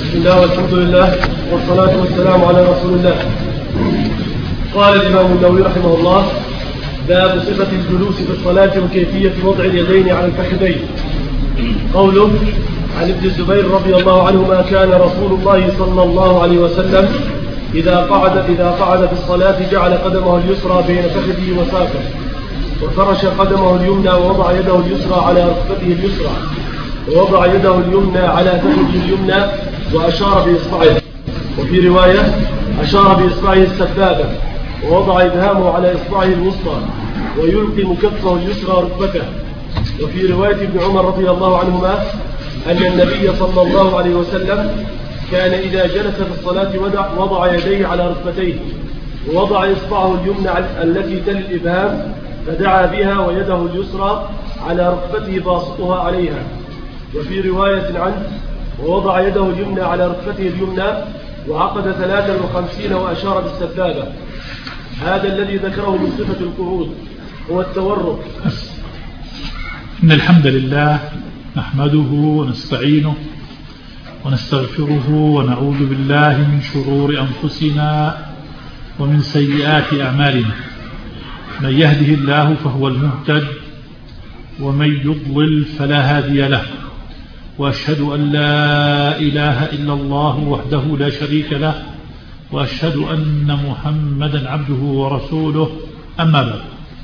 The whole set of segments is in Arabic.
بسم الله والحمد لله والصلاة والسلام على رسول الله. قال الإمام النووي رحمه الله: باب صفة الجلوس في الصلاة وكيفية وضع اليدين على الفخذين. قوله: عن ابن الزبير رضي الله عنهما: كان رسول الله صلى الله عليه وسلم إذا قعد في الصلاة جعل قدمه اليسرى بين فخذه وساقه، وفرش قدمه اليمنى ووضع يده اليسرى على ركبته اليسرى، ووضع يده اليمنى على فخذه اليمنى وأشار بإصبعه. وفي رواية: أشار بإصبعه السبابة، ووضع إبهامه على إصبعه الوسطى، ويلقم كفه اليسرى ركبته. وفي رواية ابن عمر رضي الله عنهما أن النبي صلى الله عليه وسلم كان إذا جلس في الصلاة وضع يديه على ركبتيه، ووضع إصبعه اليمنى التي تلي الإبهام فدعا بها، ويده اليسرى على ركبته باسطها عليها. وفي رواية عنه: ووضع يده اليمنى على ركبته اليمنى وعقد 53 وأشار بالسبابة. هذا الذي ذكره من صفة القعود هو التورك. إن الحمد لله نحمده ونستعينه ونستغفره ونعوذ بالله من شرور أنفسنا ومن سيئات أعمالنا. من يهده الله فهو المهتد، ومن يضلل فلا هادي له. وأشهد أن لا إله إلا الله وحده لا شريك له، وأشهد أن محمدا عبده ورسوله. أما بعد،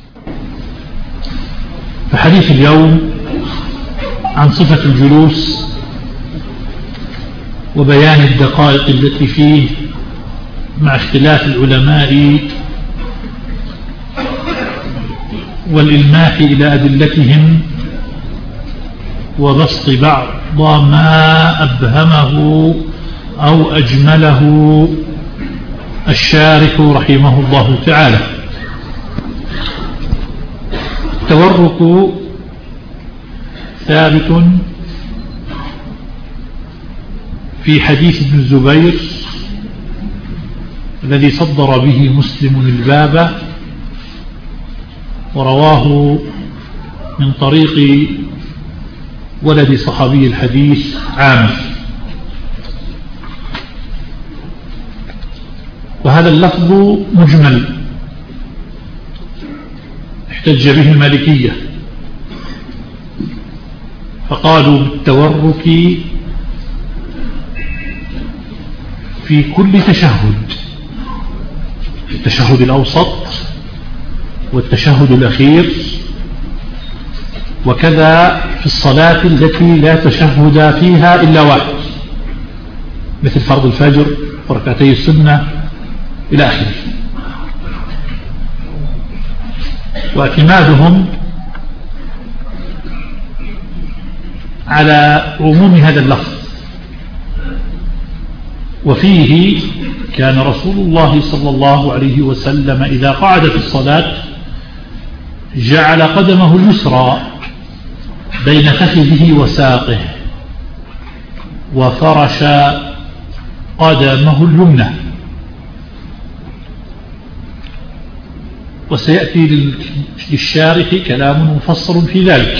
فحديث اليوم عن صفة الجلوس وبيان الدقائق التي فيه مع اختلاف العلماء والإلماح إلى أدلتهم وبسط بعض ما أبهمه أو أجمله الشارح رحمه الله تعالى. التورك ثابت في حديث ابن الزبير الذي صدر به مسلم الباب، ورواه من طريق ولد صحابي الحديث عامر. وهذا اللفظ مجمل احتج به المالكية، فقالوا بالتورك في كل تشهد: التشهد الأوسط والتشهد الأخير، وكذا في الصلاة التي لا تشهد فيها إلا واحد، مثل فرض الفجر وركعتي السنة إلى آخره. واعتمادهم على عموم هذا اللفظ. وفيه: كان رسول الله صلى الله عليه وسلم إذا قعد في الصلاة جعل قدمه اليسرى بين فخذه وساقه، وفرش قدمه اليمنى. وسيأتي للشارح كلام مفصل في ذلك.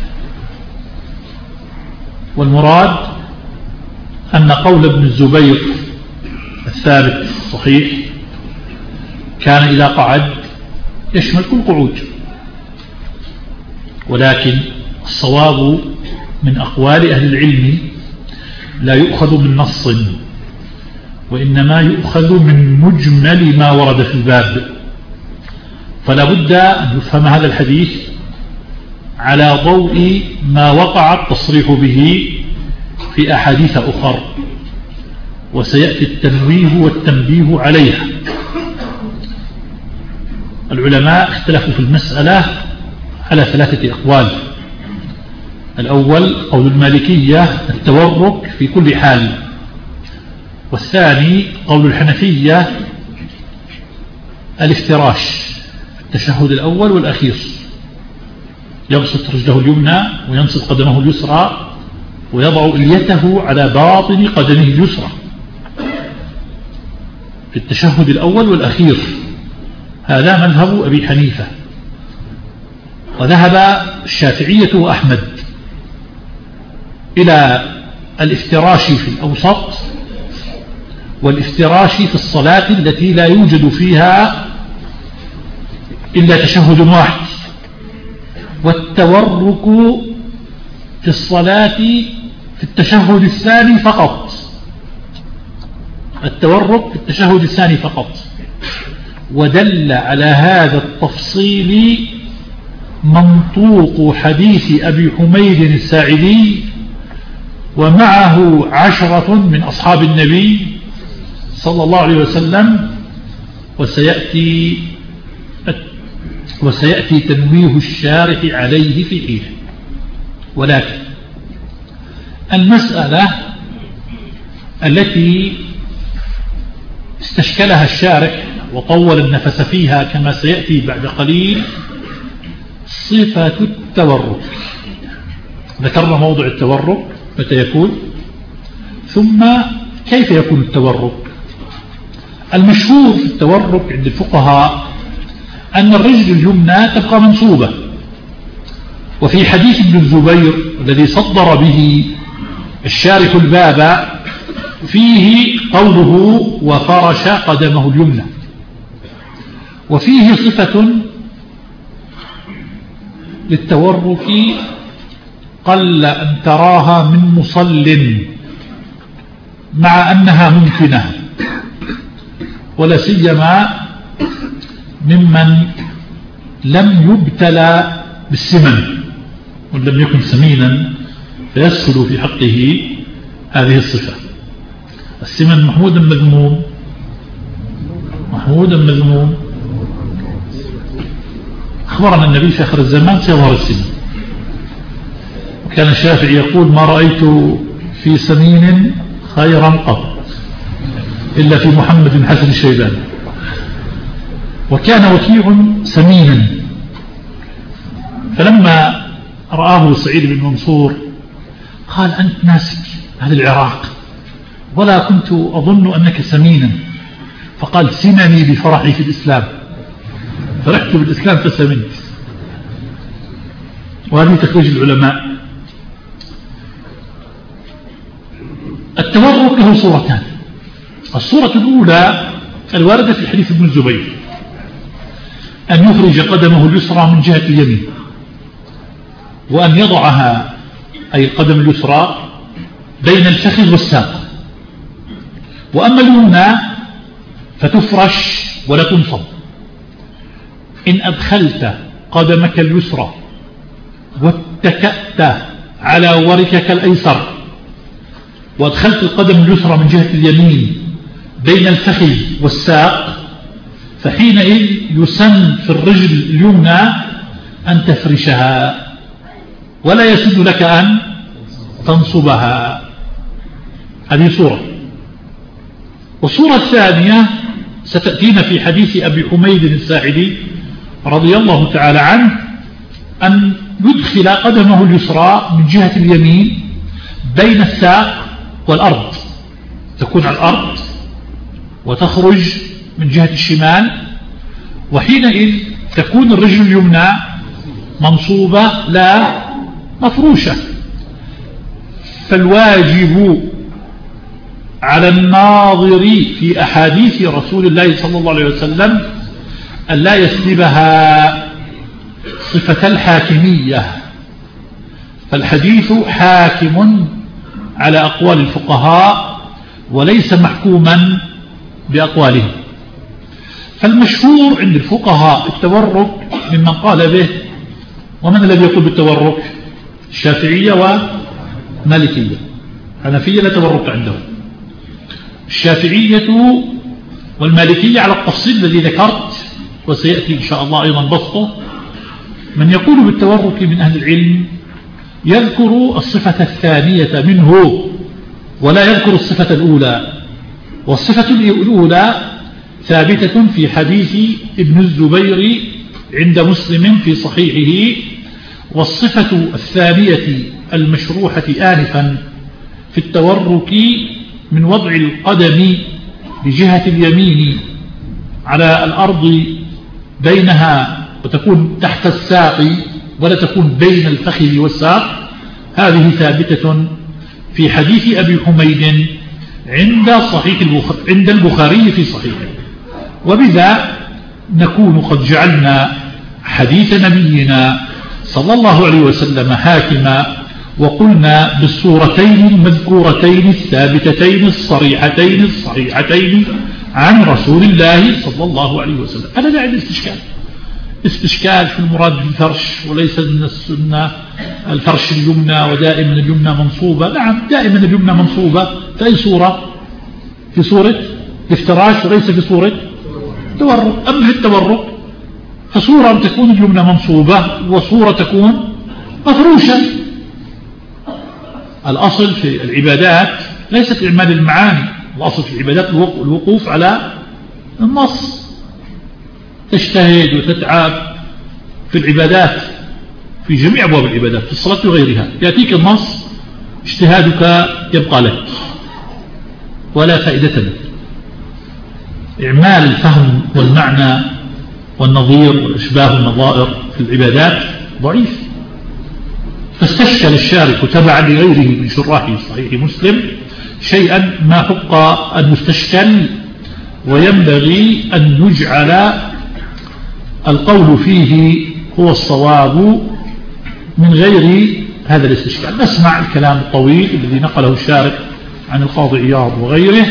والمراد أن قول ابن الزبير الثابت الصحيح كان إذا قعد يشمل كل قعود، ولكن الصواب من أقوال أهل العلم لا يؤخذ من نص، وإنما يؤخذ من مجمل ما ورد في الباب. فلا بد أن يفهم هذا الحديث على ضوء ما وقع التصريح به في أحاديث أخر، وسيأتي التنويه والتنبيه عليها. العلماء اختلفوا في المسألة على 3 أقوال. الأول قول المالكية: التورك في كل حال. والثاني قول الحنفية: الافتراش، التشهد الأول والأخير، يبسط رجله اليمنى وينصب قدمه اليسرى ويضع إليته على باطن قدمه اليسرى في التشهد الأول والأخير. هذا مذهب أبي حنيفة. وذهب الشافعية وأحمد إلى الافتراش في الأوسط والافتراش في الصلاة التي لا يوجد فيها إلا تشهد واحد، والتورك في الصلاة في التشهد الثاني فقط، التورك في التشهد الثاني فقط. ودل على هذا التفصيل منطوق حديث أبي حميد الساعدي ومعه 10 من أصحاب النبي صلى الله عليه وسلم، وسيأتي تنويه الشارح عليه في حين. ولكن المسألة التي استشكلها الشارح وطول النفس فيها كما سيأتي بعد قليل صفة التورك. ذكرنا موضع التورك متى يكون، ثم كيف يكون التورك. المشهور في التورك عند الفقهاء أن الرجل اليمنى تبقى منصوبة، وفي حديث ابن الزبير الذي صدر به الشارح الباب فيه قوله وفرش قدمه اليمنى، وفيه صفة للتورك قل أن تراها من مصل مع أنها ممكنة، ولا سيما ممن لم يبتلى بالسمن ولم يكن سمينا فيسهل في حقه هذه الصفة. السمن محمود مذموم، محمود مذموم. أخبرنا النبي في آخر الزمان سيظهر السمن، وكان الشافعي يقول ما رأيت في سمين خيرا قط إلا في محمد حسن الشيباني. وكان وكيع سمينا، فلما رآه سعيد بن منصور قال أنت ناسك أهل العراق ولا كنت أظن أنك سمينا، فقال سمني بفرحي في الإسلام، فرحت بالإسلام فسمنت. وهذه تخرج العلماء. التورك له صورتان. الصورة الأولى الواردة في حديث ابن الزبير أن يخرج قدمه اليسرى من جهة اليمين، وأن يضعها أي القدم اليسرى بين الفخذ والساق، وأما اليمنى فتفرش ولا تنصب. إن أدخلت قدمك اليسرى واتكأت على وركك الأيسر وأدخلت القدم اليسرى من جهة اليمين بين الفخذ والساق، فحينئذ يسن في الرجل اليمنى أن تفرشها، ولا يسن لك أن تنصبها. هذه صورة. والصورة الثانية ستأتينا في حديث أبي حميد الساعدي رضي الله تعالى عنه، أن يدخل قدمه اليسرى من جهة اليمين بين الساق والأرض، تكون على الأرض وتخرج من جهة الشمال، وحينئذ تكون الرجل اليمنى منصوبة لا مفروشة. فالواجب على الناظر في أحاديث رسول الله صلى الله عليه وسلم أن لا يسلبها صفة الحاكمية، فالحديث حاكم على أقوال الفقهاء وليس محكوما بأقوالهم. فالمشهور عند الفقهاء التورك ممن قال به. ومن الذي يقول بالتورك؟ الشافعية ومالكية. حنفية لا تورك عندهم. الشافعية والمالكية على التفصيل الذي ذكرت وسيأتي إن شاء الله أيضا بسطه. من يقول بالتورك من أهل العلم يذكر الصفة الثانية منه ولا يذكر الصفة الأولى. والصفة الأولى ثابتة في حديث ابن الزبير عند مسلم في صحيحه. والصفة الثانية المشروحة آنفا في التورك من وضع القدم بجهة اليمين على الأرض بينها وتكون تحت الساق ولا تكون بين الفخذ والساق، هذه ثابتة في حديث أبي حميد عند البخاري في صحيحه. وبذا نكون قد جعلنا حديث نبينا صلى الله عليه وسلم حاكما، وقلنا بالصورتين المذكورتين الثابتتين الصريحتين الصحيحتين عن رسول الله صلى الله عليه وسلم. أنا لا عندي استشكال في المراد بالفرش، وليس من السنة الفرش اليمنى ودائما اليمنى منصوبة. نعم، دائما اليمنى منصوبة في أي صورة؟ في صورة الافتراش وليس في صورة التورق. أما في التورق فصورة تكون اليمنى منصوبة وصورة تكون مفروشة. الأصل في العبادات ليست إعمال المعاني، الأصل في العبادات الوقوف على النص. تجتهد وتتعب في العبادات في جميع أبواب العبادات، في الصلاة وغيرها، يأتيك النص اجتهادك يبقى لك ولا فائدة لك. إعمال الفهم والمعنى والنظير والإشباه والنظائر في العبادات ضعيف. فاستشكل الشارح تبعا لغيره من شراحه صحيح مسلم شيئا ما حق أن يستشكل، وينبغي أن يجعل القول فيه هو الصواب من غير هذا الاستشكال. نسمع الكلام الطويل الذي نقله الشارح عن القاضي عياض وغيره،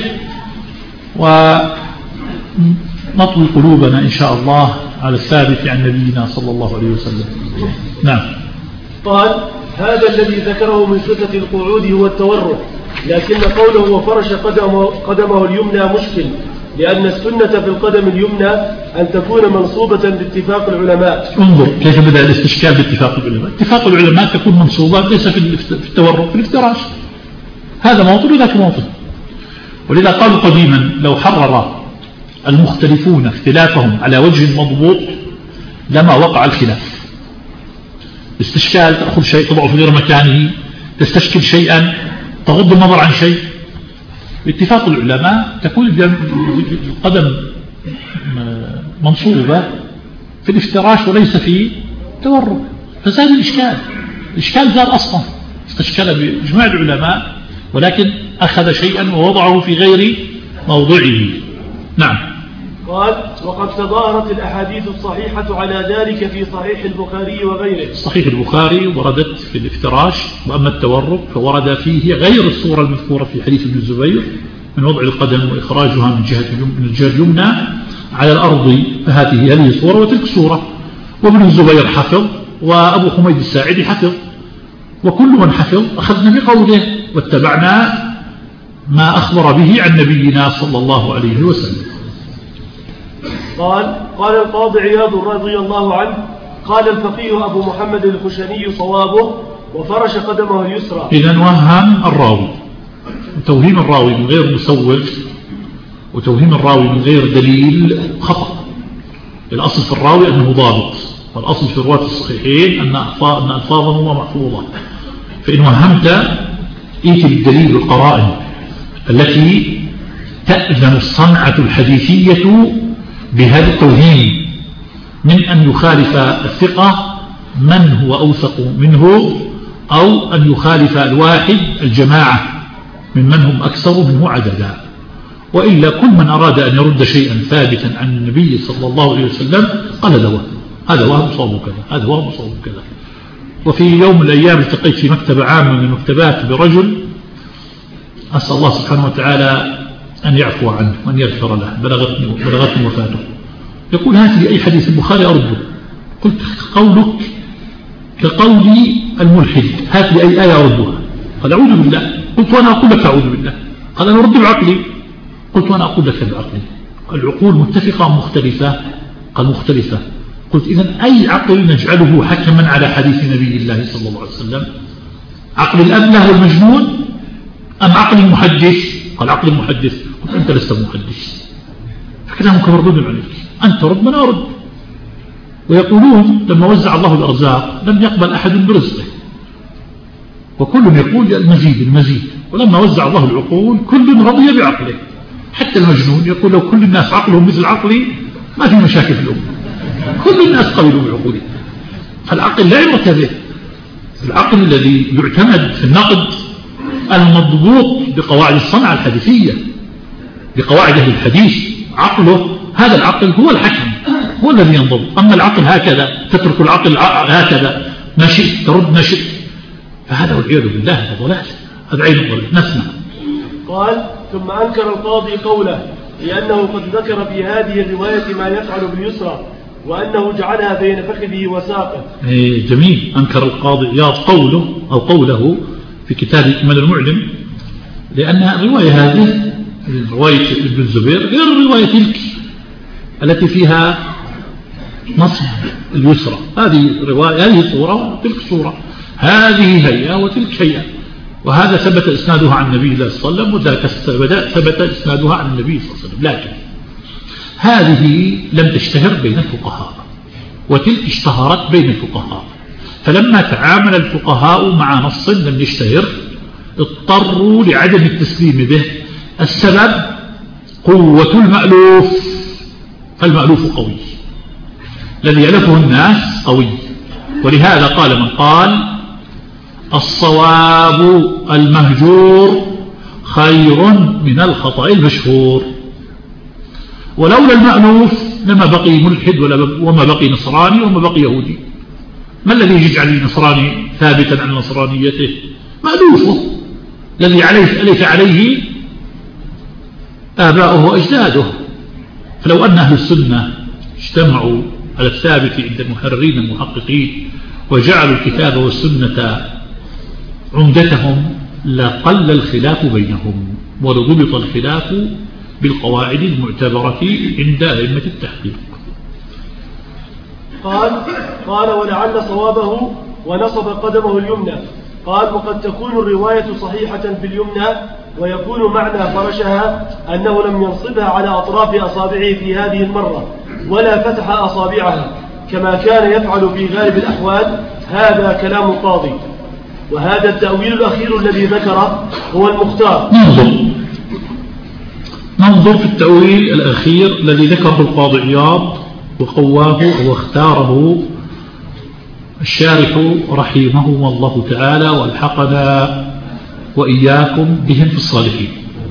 ونطوي قلوبنا إن شاء الله على الثابت عن نبينا صلى الله عليه وسلم. نعم. قال: هذا الذي ذكره من صفة القعود هو التورق، لكن قوله وفرش قدمه اليمنى مشكل، لأن السنة في القدم اليمنى أن تكون منصوبة باتفاق العلماء. انظر كيف بدأ الاستشكال باتفاق العلماء. اتفاق العلماء تكون منصوبة ليس في التورق، في الافتراش. هذا موطن وذاك موطن. ولذا قالوا قديما لو حرر المختلفون اختلافهم على وجه مضبوط لما وقع الخلاف. استشكال تأخذ شيء تضعه في غير مكانه، تستشكل شيئا تغض النظر عن شيء. باتفاق العلماء تكون القدم منصوبة في الافتراش وليس في تورق، فزاد الإشكال زاد أصلا. استشكل بإجماع العلماء ولكن أخذ شيئا ووضعه في غير موضعه. نعم. قال: وقد تظاهرت الأحاديث الصحيحة على ذلك في صحيح البخاري وغيره. صحيح البخاري وردت في الافتراش، وأما التورق فورد فيه غير الصورة المذكورة في حديث ابن الزبير من وضع القدم وإخراجها من الجهة اليمنى على الأرض، فهذه هذه صورة وتلك صورة. وابن الزبير حفظ، وأبو حميد الساعدي حفظ، وكل من حفظ أخذنا بقوله واتبعنا ما أخبر به عن نبينا صلى الله عليه وسلم. قال القاضي عياض رضي الله عنه: قال الفقيه أبو محمد الخشني صوابه وفرش قدمه اليسرى. إذن وهم الراوي، وتوهيم الراوي من غير مسوغ وتوهيم الراوي من غير دليل خطأ. الأصل في الراوي أنه ضابط، والأصل في رواة الصحيحين أن ألفاظه محفوظة. فإن وهمت إيتي بالدليل والقرائن التي تأذن الصنعة الحديثية بهذا التوهيم، من أن يخالف الثقة من هو أوثق منه، أو أن يخالف الواحد الجماعة ممن هم أكثر منه عددا. وإلا كل من أراد أن يرد شيئا ثابتا عن النبي صلى الله عليه وسلم قال له هذا وهم صوب كذا، هذا وهم صوب كذا. وفي يوم من الأيام التقيت في مكتبة عامة من المكتبات برجل أسأل الله سبحانه وتعالى أن يعفو عنه وأن يغفر له، بلغتني وفاته. يقول: هات لي أي حديث البخاري أرده. قلت: قولك كقول الملحد، هات لي أي آية أردها. قال: أعوذ بالله. قلت: وأنا أقول لك أعوذ بالله. قال: أنا أرد بعقلي. قلت: وأنا أقول لك بعقلي. العقول متفقة مختلفة؟ قال: مختلفة. قلت: إذن أي عقل نجعله حكما على حديث نبي الله صلى الله عليه وسلم؟ عقل الأبله والمجنون أم عقل المحدث؟ قال: عقل المحدث. قلت: أنت لست محدث، فكلامك مردود عليك، أنت رد من أرد. ويقولون لما وزع الله الأرزاق لم يقبل أحد برزقه، وكل يقول المزيد. ولما وزع الله العقول كل رضي بعقله، حتى المجنون يقول لو كل الناس عقلهم مثل عقلي ما في مشاكل في الأمة، كل الناس قبلوا بعقولهم. فالعقل لا يعتبر، العقل الذي يعتمد في النقد المضبوط بقواعد الصنعة الحديثية، بقواعد أهل الحديث. عقله، هذا العقل هو الحكم، هو الذي ينضبط. أما العقل هكذا، تترك العقل هكذا ما شئت ترد ما شئت، فهذا والعياذ بالله هذا ضلال، هذا عين الضلال. نسمع. قال: ثم أنكر القاضي قوله لأنه قد ذكر في هذه الرواية ما يفعل باليسرى وأنه جعلها بين فخذه وساقه. جميل. أنكر القاضي عياض قوله في كتاب إكمال المعلم، لأن الرواية هذه رواية ابن الزبير غير الرواية تلك التي فيها نصب اليسرى. هذه رواية، هذه صورة وتلك صورة، هذه هيئة وتلك هيئة، وهذا ثبت إسنادها عن النبي صلى الله عليه وسلم، وذاك ثبت إسنادها عن النبي صلى الله عليه وسلم. لكن هذه لم تشتهر بين الفقهاء وتلك اشتهرت بين الفقهاء، فلما تعامل الفقهاء مع نص لم يشتهر اضطروا لعدم التسليم به. السبب قوة المألوف، فالمألوف قوي، الذي يألفه الناس قوي. ولهذا قال من قال: الصواب المهجور خير من الخطأ المشهور. ولولا المألوف لما بقي ملحد وما بقي نصراني وما بقي يهودي. ما الذي يجعل النصراني ثابتا عن نصرانيته؟ مألوفه الذي ألف عليه آباؤه وأجداده. فلو أن أهل السنة اجتمعوا على الثابت عند المحررين المحققين وجعلوا الكتاب والسنة عمدتهم لقل الخلاف بينهم، ولضبط الخلاف بالقواعد المعتبرة عند أئمة التحقيق. قال: ولعل صوابه ونصب قدمه اليمنى. قال: وقد تكون الرواية صحيحة باليمنى ويكون معنى فرشها أنه لم ينصبها على أطراف أصابعه في هذه المرة ولا فتح أصابعها كما كان يفعل في غالب الأحوال. هذا كلام القاضي، وهذا التأويل الأخير الذي ذكره هو المختار. ننظر في التأويل الأخير الذي ذكره القاضي عياض وقواه واختاره الشارح رحمه الله تعالى، والحقنا وإياكم بهم في الصالحين.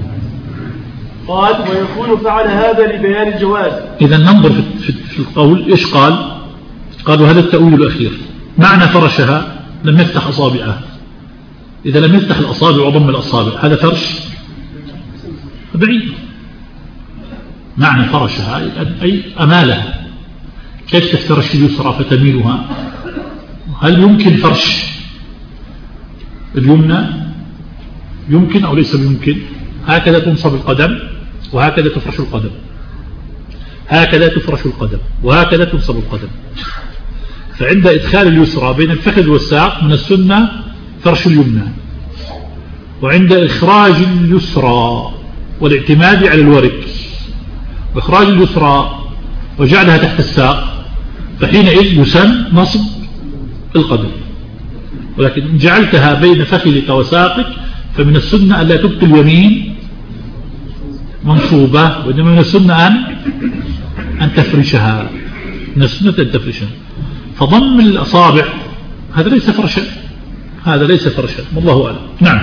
قال: ويكون فعل هذا لبيان الجواز. إذا ننظر في القول إيش قالوا هذا التأويل الأخير. معنى فرشها لم يفتح أصابعه. إذا لم يفتح الأصابع وضم الأصابع هذا فرش بعيد. معنى فرشها أي أمالها. كيف تفترش اليسرى فتميلها؟ هل يمكن فرش اليمنى؟ يمكن أو ليس بيمكن؟ هكذا تنصب القدم وهكذا تفرش القدم، هكذا تفرش القدم وهكذا تنصب القدم. فعند إدخال اليسرى بين الفخذ والساق من السنة فرش اليمنى، وعند إخراج اليسرى والاعتماد على الورك وإخراج اليسرى وجعلها تحت الساق فحينئذ يسن نصب القدم. ولكن إن جعلتها بين فخذك وساقك فمن السنة أن لا تبقي اليمين منصوبة، وإنما من السنة أن تفرشها، من السنة أن تفرشها. فضم الأصابع هذا ليس فرشا، هذا ليس فرشا، والله أعلم. نعم.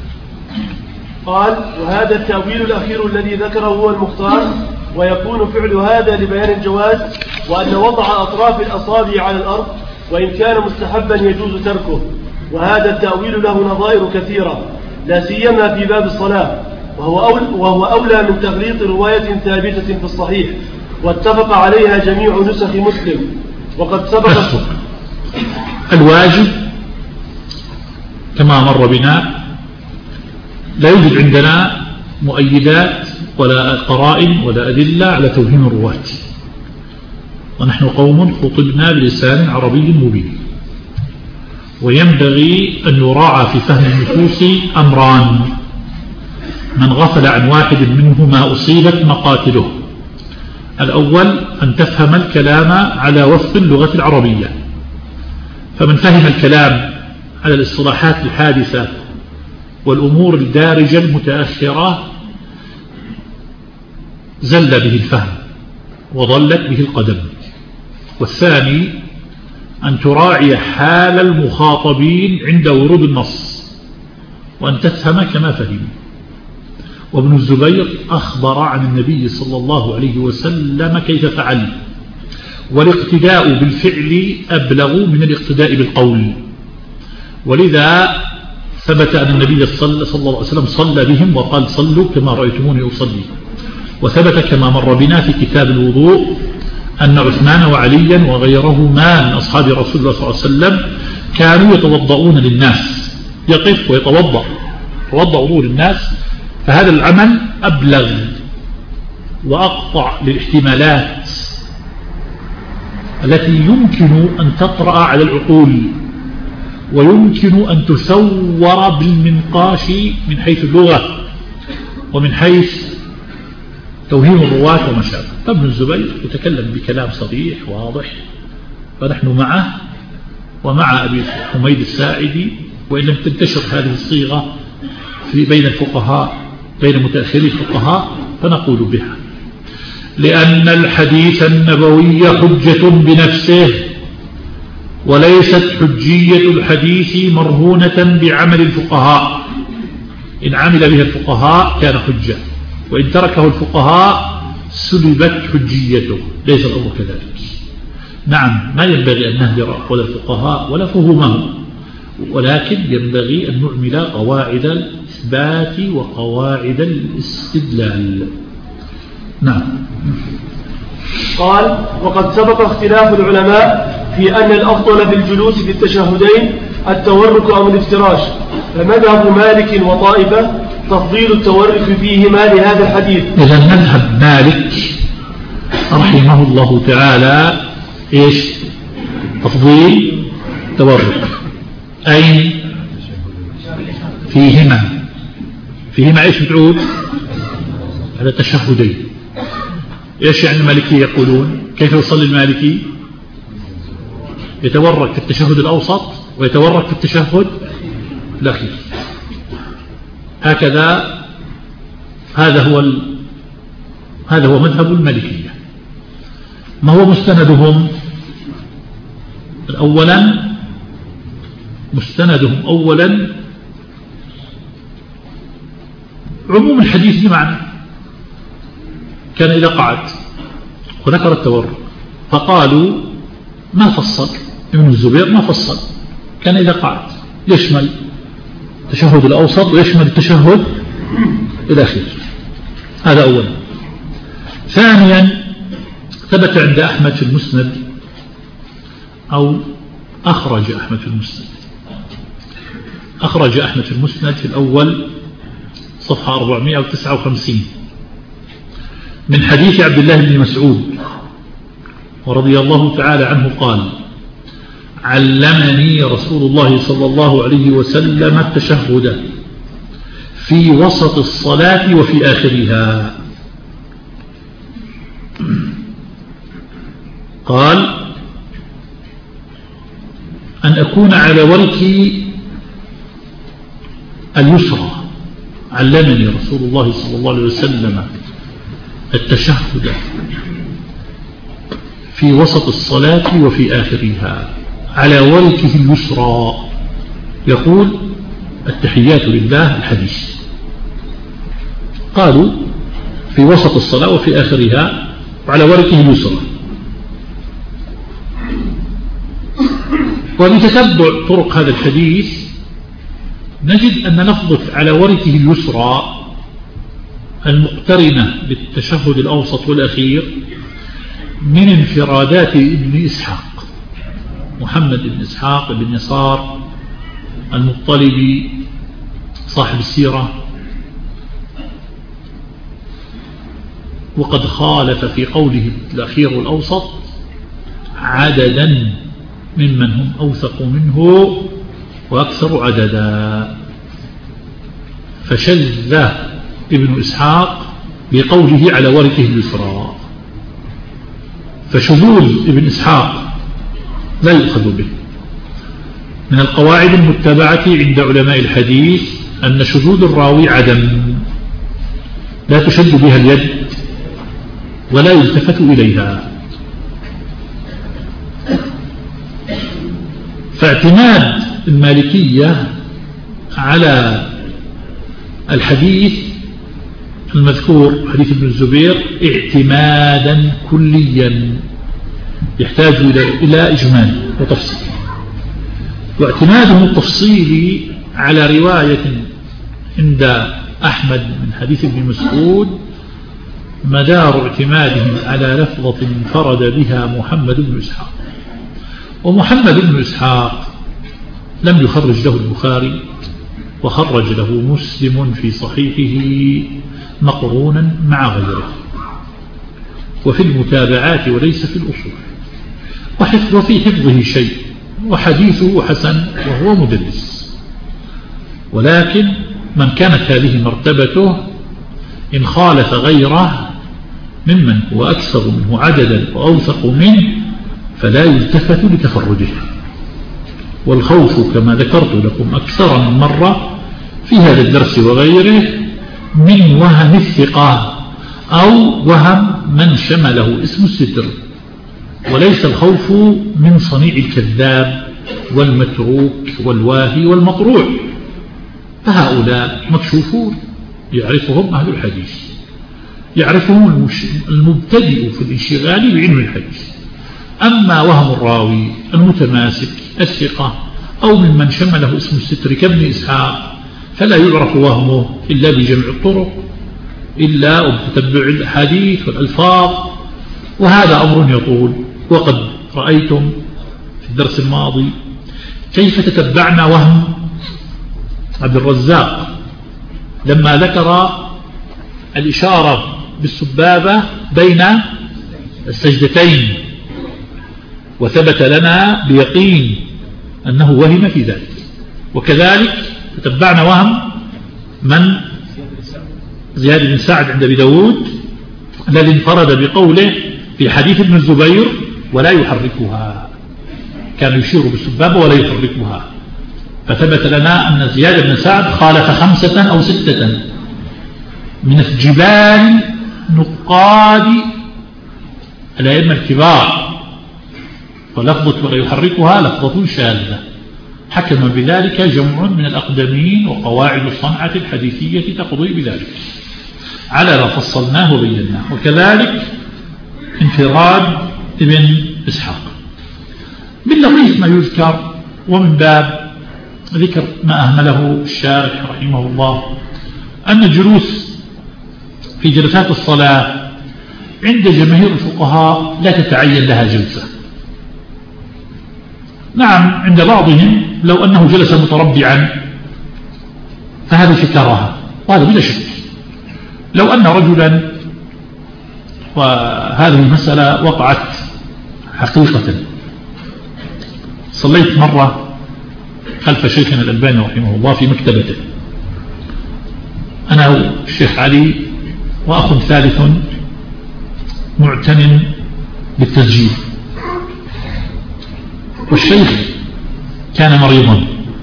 قال: وهذا التأويل الأخير الذي ذكره هو المختار، ويكون فعل هذا لبيان الجواز، وأن وضع أطراف الأصابع على الأرض وإن كان مستحبا يجوز تركه. وهذا التأويل له نظائر كثيرة لا سيما في باب الصلاة، وهو أولى من تغليط رواية ثابتة في الصحيح واتفق عليها جميع نسخ مسلم. وقد سبق الواجب كما مر بنا لا يوجد عندنا مؤيدات ولا قرائن ولا أدلة على توهين الرواة، ونحن قوم خطبنا بلسان عربي مبين. وينبغي أن يراعى في فهم النصوص أمران: من غفل عن واحد منهما أصيبت مقاتله. الأول أن تفهم الكلام على وفق اللغة العربية، فمن فهم الكلام على الاصطلاحات الحادثة والأمور الدارجة المتأخرة زل به الفهم وضلت به القدم. والثاني أن تراعي حال المخاطبين عند ورود النص وأن تفهم كما فهم. وابن الزبير أخبر عن النبي صلى الله عليه وسلم كيف فعل، والاقتداء بالفعل أبلغ من الاقتداء بالقول، ولذا ثبت أن النبي صلى الله عليه وسلم صلى بهم وقال صلوا كما رأيتموني أصلي. وثبت كما مر بنا في كتاب الوضوء أن عثمان وعليا وغيرهما من أصحاب رسول الله صلى الله عليه وسلم كانوا يتوضؤون للناس، يقف ويتوضأ وضوء للناس، فهذا العمل أبلغ وأقطع للاحتمالات التي يمكن أن تطرأ على العقول ويمكن أن تثور بالمنقاش من حيث اللغة ومن حيث توهيم الرواة وما شابه. فابن الزبير يتكلم بكلام صريح واضح، فنحن معه ومع أبي حميد الساعدي، وإن لم تنتشر هذه الصيغة بين الفقهاء بين متأخري الفقهاء فنقول بها، لأن الحديث النبوي حجة بنفسه، وليست حجية الحديث مرهونة بعمل الفقهاء. إن عمل به الفقهاء كان حجة، وإن تركه الفقهاء سلبت حجيته، ليس الأمر كذلك. نعم، ما ينبغي أن نهجر أقوال الفقهاء ولا فهمهم، ولكن ينبغي أن نعمل قواعد الإثبات وقواعد الاستدلال. نعم. قال: وقد سبق اختلاف العلماء في أن الأفضل في الجلوس في التشهدين التورك أو الافتراش، فمذهب مالك وطائفة تفضيل التورك فيهما لهذا الحديث. إذا مذهب مالك رحمه الله تعالى إيش؟ تفضيل التورك، أي فيهما إيش بتعود على التشهدين. إيش يعني المالكي يقولون؟ كيف يصلي المالكي؟ يتورك في التشهد الأوسط ويتورك في التشهد الأخير، هكذا. هذا هو مذهب المالكية. ما هو مستندهم؟ مستندهم أولا عموم الحديث بمعنى كان إذا قعد وذكر التورك، فقالوا ما فصل ابن الزبير، ما فصل، كان إذا قعد يشمل التشهد الأوسط ويشمل التشهد الأخير. هذا أولا. ثانيا، ثبت عند أحمد في المسند، أو أخرج أحمد في المسند في الأول صفحة 459 من حديث عبد الله بن مسعود ورضي الله تعالى عنه قال: علمني رسول الله صلى الله عليه وسلم التشهد في وسط الصلاة وفي آخرها. قال: أن أكون على وركي اليسرى. علمني رسول الله صلى الله عليه وسلم التشهد في وسط الصلاة وفي آخرها على وركه اليسرى، يقول: التحيات لله الحديث. قالوا في وسط الصلاة وفي آخرها وعلى وركه اليسرى. وبتتبع طرق هذا الحديث نجد أن لفظة على وركه اليسرى المقترنة بالتشهد الأوسط والأخير من انفرادات ابن إسحاق، محمد بن إسحاق بن يسار المطلبي صاحب السيرة، وقد خالف في قوله الأخير والأوسط عددا ممن هم أوثق منه وأكثر عددا، فشذ ابن إسحاق بقوله على وركه اليسرى. فشذوذ ابن إسحاق لا يؤخذ به. من القواعد المتبعة عند علماء الحديث أن شذوذ الراوي عدم، لا تشد بها اليد ولا يلتفت إليها. فاعتماد المالكية على الحديث المذكور حديث ابن الزبير اعتمادا كليا يحتاج إلى إجمال وتفصيل، واعتماده التفصيلي على رواية عند أحمد من حديث ابن مسعود مدار اعتمادهم على لفظة انفرد بها محمد بن إسحاق، ومحمد بن إسحاق لم يخرج له البخاري وخرج له مسلم في صحيحه مقرونا مع غيره، وفي المتابعات وليس في الأصول، وفي حفظه شيء، وحديثه حسن وهو مدلس. ولكن من كانت هذه مرتبته إن خالف غيره ممن هو أكثر منه عددا وأوثق منه فلا يلتفت لتفرده. والخوف كما ذكرت لكم أكثر من مرة في هذا الدرس وغيره من وهم الثقة أو وهم من شمله اسم الستر، وليس الخوف من صنيع الكذاب والمتروك والواهي والمطروع، فهؤلاء مكشوفون يعرفهم أهل الحديث، يعرفهم المبتدئ في الانشغال بعلم الحديث. أما وهم الراوي المتماسك الثقة أو ممن شمله اسم الستر كابن إسحاق فلا يعرف وهمه إلا بجمع الطرق إلا وبتتبع الحديث والألفاظ، وهذا أمر يطول. وقد رأيتم في الدرس الماضي كيف تتبعنا وهم عبد الرزاق لما ذكر الإشارة بالسبابة بين السجدتين، وثبت لنا بيقين أنه وهم في ذلك. وكذلك تتبعنا وهم من زياد بن سعد عند أبي داود الذي انفرد بقوله في حديث ابن الزبير ولا يحركها، كان يشير بالسبابة ولا يحركها، فثبت لنا أن زياد بن سعد خالف 5 أو 6 من الجبال نقاد الأئمة الكبار، ولفظة ولا يحركها لفظة شاذة، حكم بذلك جمع من الأقدمين، وقواعد الصنعة الحديثية تقضي بذلك على ما فصلناه وبيناه. وكذلك انفراد ابن إسحاق. من لطيف ما يذكر ومن باب ذكر ما أهمله الشارح رحمه الله أن الجلوس في جلسات الصلاة عند جماهير الفقهاء لا تتعين لها جلسة. نعم عند بعضهم لو أنه جلس متربعا فهذا في كراهة، وهذا بلا شك. لو أن رجلا، وهذه المسألة وقعت حقيقة، صليت مرة خلف شيخنا الألباني رحمه الله في مكتبته، أنا والشيخ علي وأخ ثالث معتن بالتسجيل، والشيخ كان مريضا،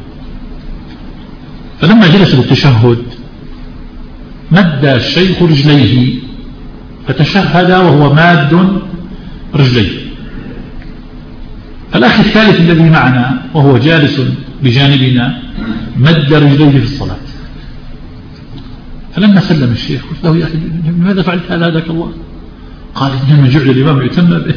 فلما جلس للتشهد مد الشيخ رجليه فتشهد وهو ماد رجليه، الأخ الثالث الذي معنا وهو جالس بجانبنا مد رجليه في الصلاة. فلما سلم الشيخ قلت له يا أخي لماذا فعلت هذا هداك الله؟ قال إنما جعل الإمام يتم به،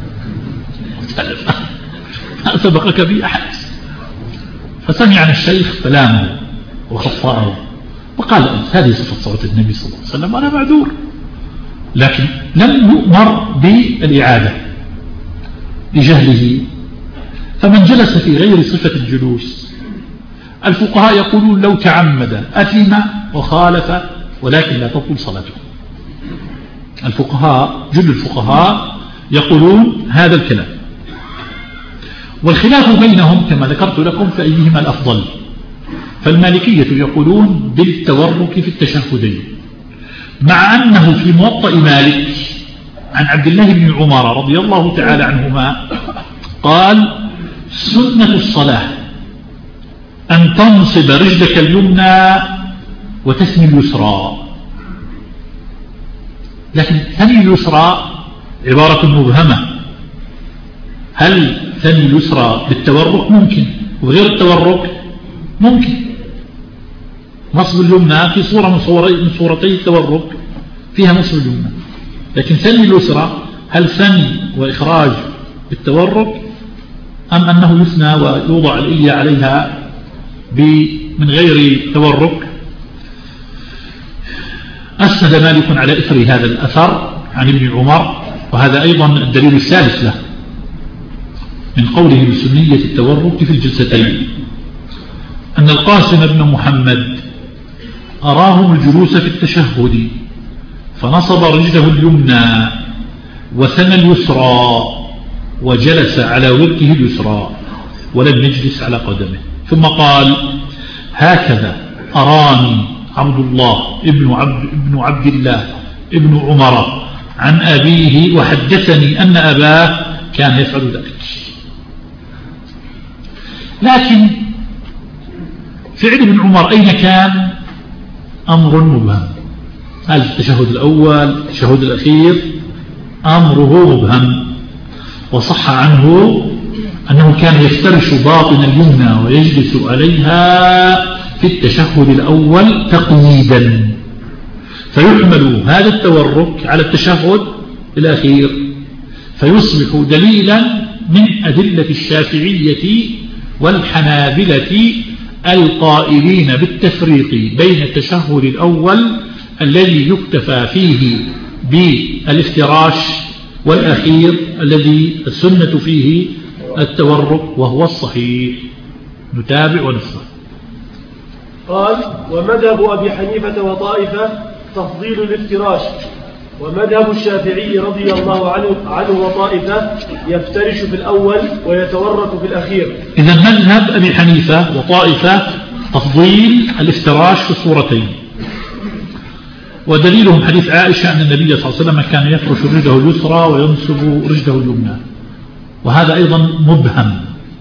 ما سبقك به أحد. فسمعنا الشيخ فلامه وخطأه وقال هذه صفة صلاة النبي صلى الله عليه وسلم وأنا معذور، لكن لم يؤمر بالإعادة لجهله. فمن جلس في غير صفة الجلوس الفقهاء يقولون لو تعمد أثم وخالف ولكن لا تطول صلاته. الفقهاء جل الفقهاء يقولون هذا الكلام، والخلاف بينهم كما ذكرت لكم فأيهما الأفضل. فالمالكية يقولون بالتورك في التشهدين، مع أنه في موطأ مالك عن عبد الله بن عمر رضي الله تعالى عنهما قال سنة الصلاة أن تنصب رجلك اليمنى وتثني اليسرى، لكن ثني اليسرى عبارة مبهمة، هل ثني اليسرى بالتورك ممكن وغير التورك ممكن؟ نصب اليمنى في صورة من صورتي التورك فيها نصب اليمنى. لكن ثني اليسرى هل ثني وإخراج بالتورك أم أنه يثنى ويوضع الإلية عليها من غير تورك؟ أسند مالك على إثر هذا الأثر عن ابن عمر، وهذا أيضا الدليل الثالث له من قوله بسنية التورك في الجلستين، أن القاسم بن محمد أراهم الجلوس في التشهد فنصب رجله اليمنى وثنى اليسرى وجلس على وركه اليسرى ولم يجلس على قدمه، ثم قال: هكذا أراني عبد الله ابن عبد الله ابن عمر عن أبيه وحدثني أن أباه كان يفعل ذلك. لكن فعل ابن عمر أين كان؟ أمر مبهم. هل التشهد الأول التشهد الأخير؟ أمره مبهم. وصح عنه أنه كان يفترش باطن اليمنى ويجلس عليها في التشهد الأول تقييدا، فيحمل هذا التورك على التشهد الأخير فيصبح دليلا من أدلة الشافعية والحنابلة القائلين بالتفريق بين التشهد الأول الذي يكتفى فيه بالافتراش والأخير الذي السنة فيه التورك وهو الصحيح. نتابع ونفسه. قال: ومذهب أبي حنيفة وطائفة تفضيل الافتراش، ومذهب الشافعي رضي الله عنه وطائفة يفترش في الأول ويتورك في الأخير. إذا مذهب أبي حنيفة وطائفة تفضيل الافتراش في الصورتين، ودليلهم حديث عائشة أن النبي صلى الله عليه وسلم كان يفرش رجله اليسرى وينصب رجله اليمنى، وهذا أيضا مبهم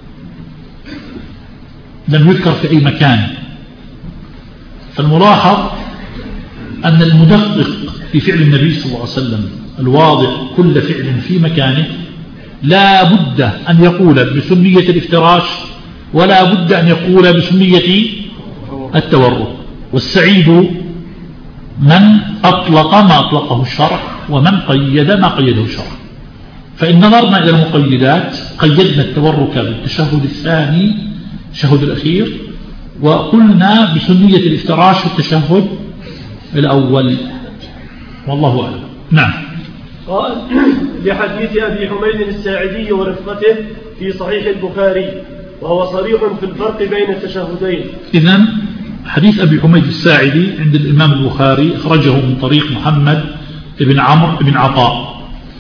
لم يذكر في أي مكان. فالملاحظ أن المدقق في فعل النبي صلى الله عليه وسلم الواضح كل فعل في مكانه لا بد أن يقول بسنية الافتراش ولا بد أن يقول بسنية التورك. والسعيد من أطلق ما أطلقه الشرع ومن قيد ما قيده الشرع. فإن نظرنا إلى المقيدات قيدنا التورك بالتشهد الثاني التشهد الأخير، وقلنا بسنية الافتراش في التشهد الأول، والله أعلم. نعم. قال: لحديث أبي حميد الساعدي ورفقته في صحيح البخاري، وهو صريح في الفرق بين التشهدين. إذن حديث أبي حميد الساعدي عند الإمام البخاري أخرجه من طريق محمد بن عمرو بن عطاء،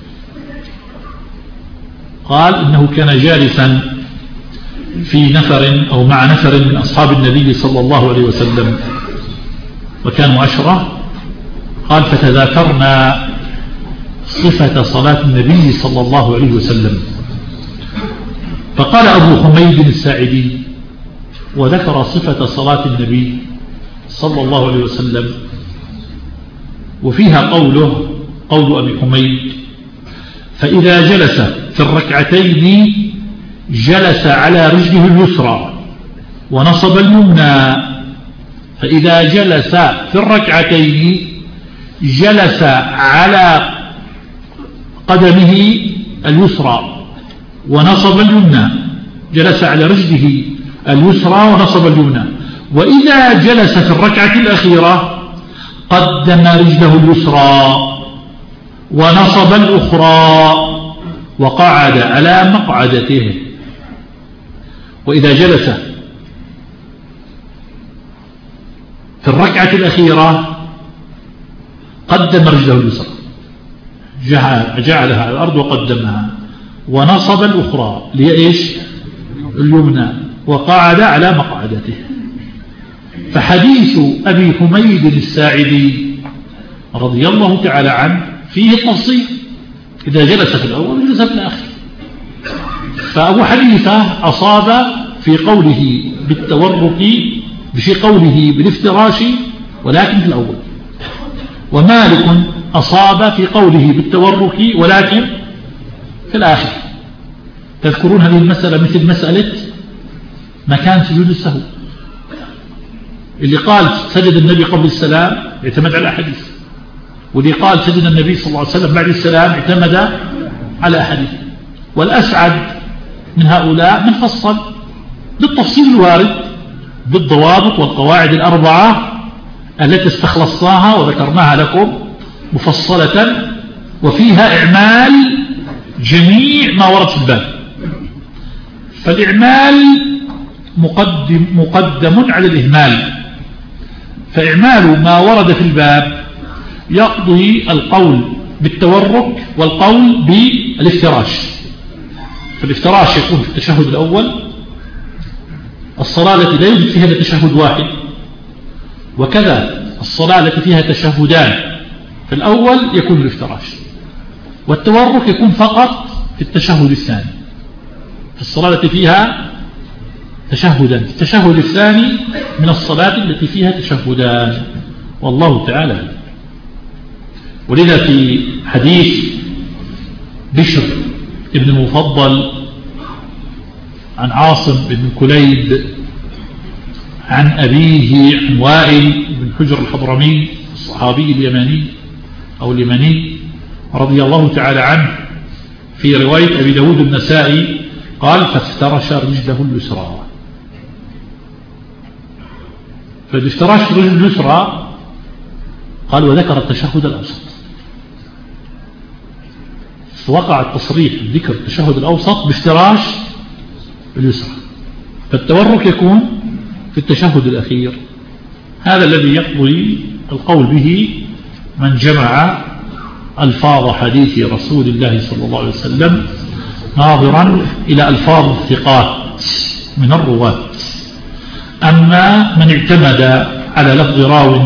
قال إنه كان جالسا في نفر أو مع نفر من أصحاب النبي صلى الله عليه وسلم وكانوا 10. قال: فتذاكرنا صفة صلاة النبي صلى الله عليه وسلم، فقال أبو حميد الساعدي وذكر صفة صلاة النبي صلى الله عليه وسلم وفيها قول أبي حميد: فإذا جلس في الركعتين جلس على رجله اليسرى ونصب اليمنى. فإذا جلس في الركعتين جلس على قدمه اليسرى ونصب اليمنى، جلس على رجله اليسرى ونصب اليمنى. وإذا جلس في الركعة الأخيرة قدم رجله اليسرى ونصب الأخرى وقعد على مقعدته. وإذا جلس في الركعة الأخيرة قدم رجله اليسرى، جعلها على الأرض وقدمها، ونصب الأخرى لإيش؟ اليمنى، وقعد على مقعدته. فحديث أبي حميد الساعدي رضي الله تعالى عنه فيه التفصيل، إذا جلس في الأول جلس في الآخر. فأبو حنيفة أصاب في قوله بالتورك في قوله بالافتراش ولكن في الأول، ومالك أصاب في قوله بالتورك ولكن في الآخر. تذكرون هذه المسألة مثل مسألة مكان سجود السهو اللي قال سجد النبي قبل السلام يعتمد على حديث، واللي قال سيدنا النبي صلى الله عليه وسلم بعد السلام اعتمد على أحاديث. والأسعد من هؤلاء من فصل بالتفصيل الوارد بالضوابط والقواعد الأربعة التي استخلصناها وذكرناها لكم مفصلة، وفيها إعمال جميع ما ورد في الباب. فالإعمال مقدم على الإهمال، فإعمال ما ورد في الباب يقضي القول بالتورك والقول بالافتراش. فالافتراش يكون في التشهد الأول، الصلاة التي لا يوجد فيها تشهد واحد، وكذا الصلاة التي فيها تشهدان في الأول يكون الافتراش، والتورك يكون فقط في التشهد الثاني. في الصلاة التي فيها تشهدان، في التشهد الثاني من الصلاة التي فيها تشهدان، والله تعالى. ولذا في حديث بشر ابن المفضل عن عاصم بن كليب عن أبيه عن وائل بن حجر الحضرمي الصحابي اليماني أو اليماني رضي الله تعالى عنه، في رواية أبي داود النسائي قال فافترش رجله اليسرى. فافترش رجله اليسرى قال وذكر التشهد الأوسط، فوقع التصريح بذكر التشهد الأوسط بافتراش اليسرى. فالتورك يكون في التشهد الأخير. هذا الذي يقضي القول به من جمع ألفاظ حديث رسول الله صلى الله عليه وسلم ناظرا إلى ألفاظ الثقات من الرواة. أما من اعتمد على لفظ راو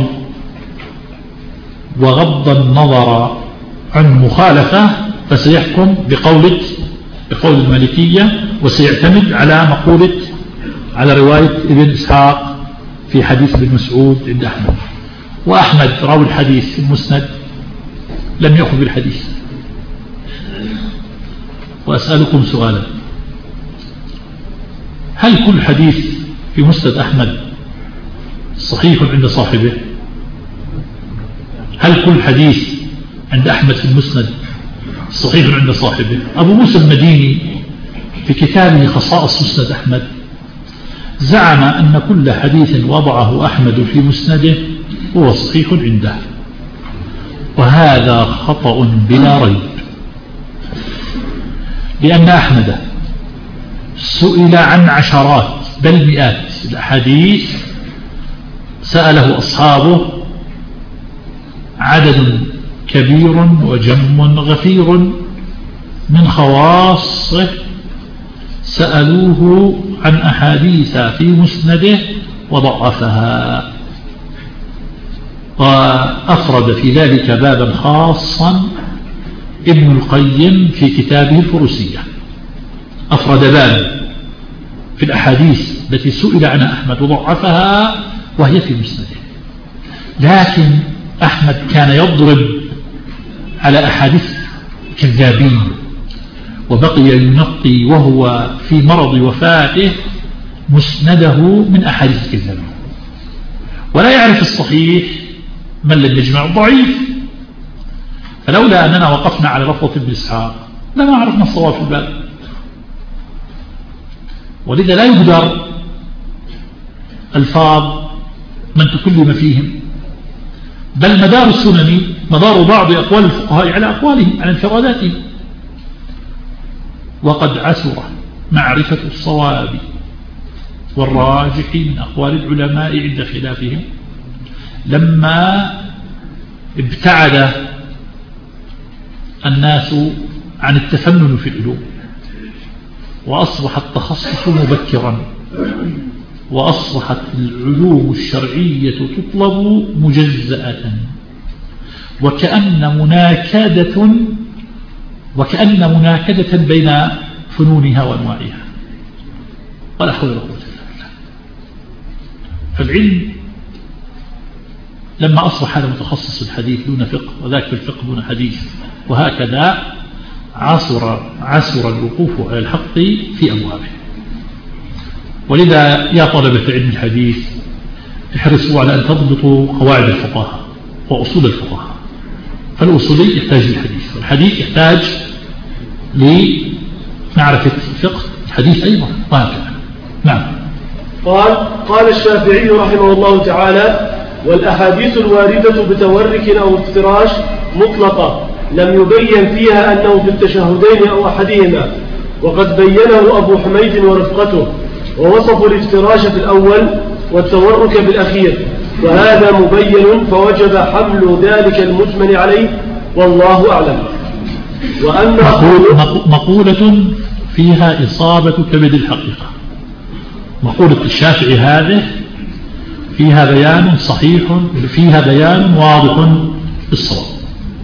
وغض النظر عن مخالفة فسيحكم بقول المالكية، وسيعتمد على رواية ابن إسحاق في حديث ابن مسعود عند أحمد. وأحمد راوي الحديث في المسند لم يأخذ بالحديث. وأسألكم سؤالا، هل كل حديث في مسند أحمد صحيح عند صاحبه؟ هل كل حديث عند أحمد في المسند صحيح عند صاحبه؟ أبو موسى المديني في كتابه خصائص مسند أحمد زعم أن كل حديث وضعه أحمد في مسنده هو صحيح عنده، وهذا خطأ بلا ريب، لأن أحمد سئل عن عشرات بل مئات الأحاديث سأله أصحابه عدد كبير وجم غفير من خواصه سألوه عن أحاديث في مسنده وضعفها، وأفرد في ذلك بابا خاصا ابن القيم في كتابه الفروسية، أفرد بابا في الأحاديث التي سئل عنها أحمد وضعفها وهي في مسنده. لكن أحمد كان يضرب على أحاديث كذابين، وبقي ينقي وهو في مرض وفاته مسنده من أحاديث الكذابين، ولا يعرف الصحيح من لم يجمع الضعيف. فلولا أننا وقفنا على لفظة ابن إسحاق لما عرفنا الصواب في الباب. ولذا لا يقدر ألفاظ من تكلم فيهم، بل مدار السنن مدار بعض أقوال الفقهاء على أقوالهم على انفراداتهم. وقد عسر معرفة الصواب والراجح من أقوال العلماء عند خلافهم لما ابتعد الناس عن التفنن في العلوم، وأصبح التخصص مبكرا، وأصبحت العلوم الشرعية تطلب مجزأة، وكأن مناكدة بين فنونها وأنواعها، ولا حول ولا قوة إلا بالله. فالعلم لما أصبح هذا متخصص في الحديث دون فقه وذاك في الفقه دون حديث، وهكذا عسر الوقوف على الحق في أبوابه. ولذا يا طلبة علم الحديث احرصوا على أن تضبطوا قواعد الفقهاء وأصول الفقهاء، فالأصولي يحتاج للحديث، والحديث يحتاج لمعرفة الفقه الحديث أيضا وهكذا. نعم. قال الشافعي رحمه الله تعالى: والأحاديث الواردة بتورك أو افتراش مطلقة لم يبين فيها أنه في التشهدين أو أحدهما، وقد بينه أبو حميد ورفقته، ووصفوا الافتراش في الأول والتورك في الأخير، وهذا مبين فوجب حمل ذلك المجمل عليه، والله أعلم. وأما مقولة فيها إصابة كبد الحقيقة، مقولة الشافعي هذه فيها بيان صحيح، فيها بيان واضح بالصواب،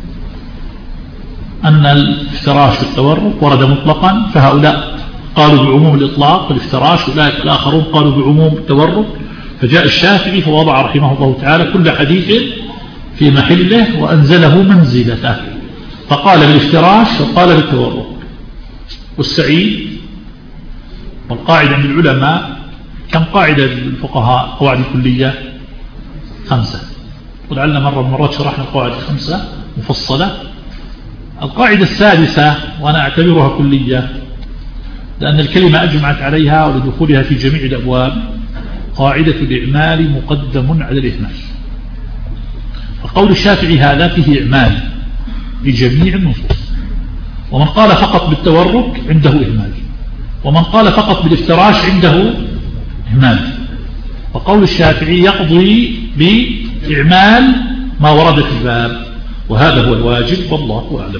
أن الافتراش والتورك ورد مطلقا، فهؤلاء قالوا بعموم الإطلاق والافتراش، أولئك الآخرون قالوا بعموم التورك، فجاء الشافعي فوضع رحمه الله تعالى كل حديث في محله وأنزله منزلته، فقال بالافتراش وقال بالتورك. والسعيد والقاعدة من العلماء، كم قاعدة الفقهاء قواعد الكلية؟ 5، ولعلنا مرة من مرات شرحنا القواعد 5 مفصلة. القاعدة السادسة وأنا أعتبرها كلية لأن الكلمة أجمعت عليها ولدخولها في جميع الأبواب: قاعدة الإعمال مقدم على الإهمال. فقول الشافعي هذا فيه إعمال بجميع النصوص، ومن قال فقط بالتورك عنده إهمال، ومن قال فقط بالافتراش عنده إهمال. وقول الشافعي يقضي بإعمال ما ورد في الباب، وهذا هو الواجب والله أعلم.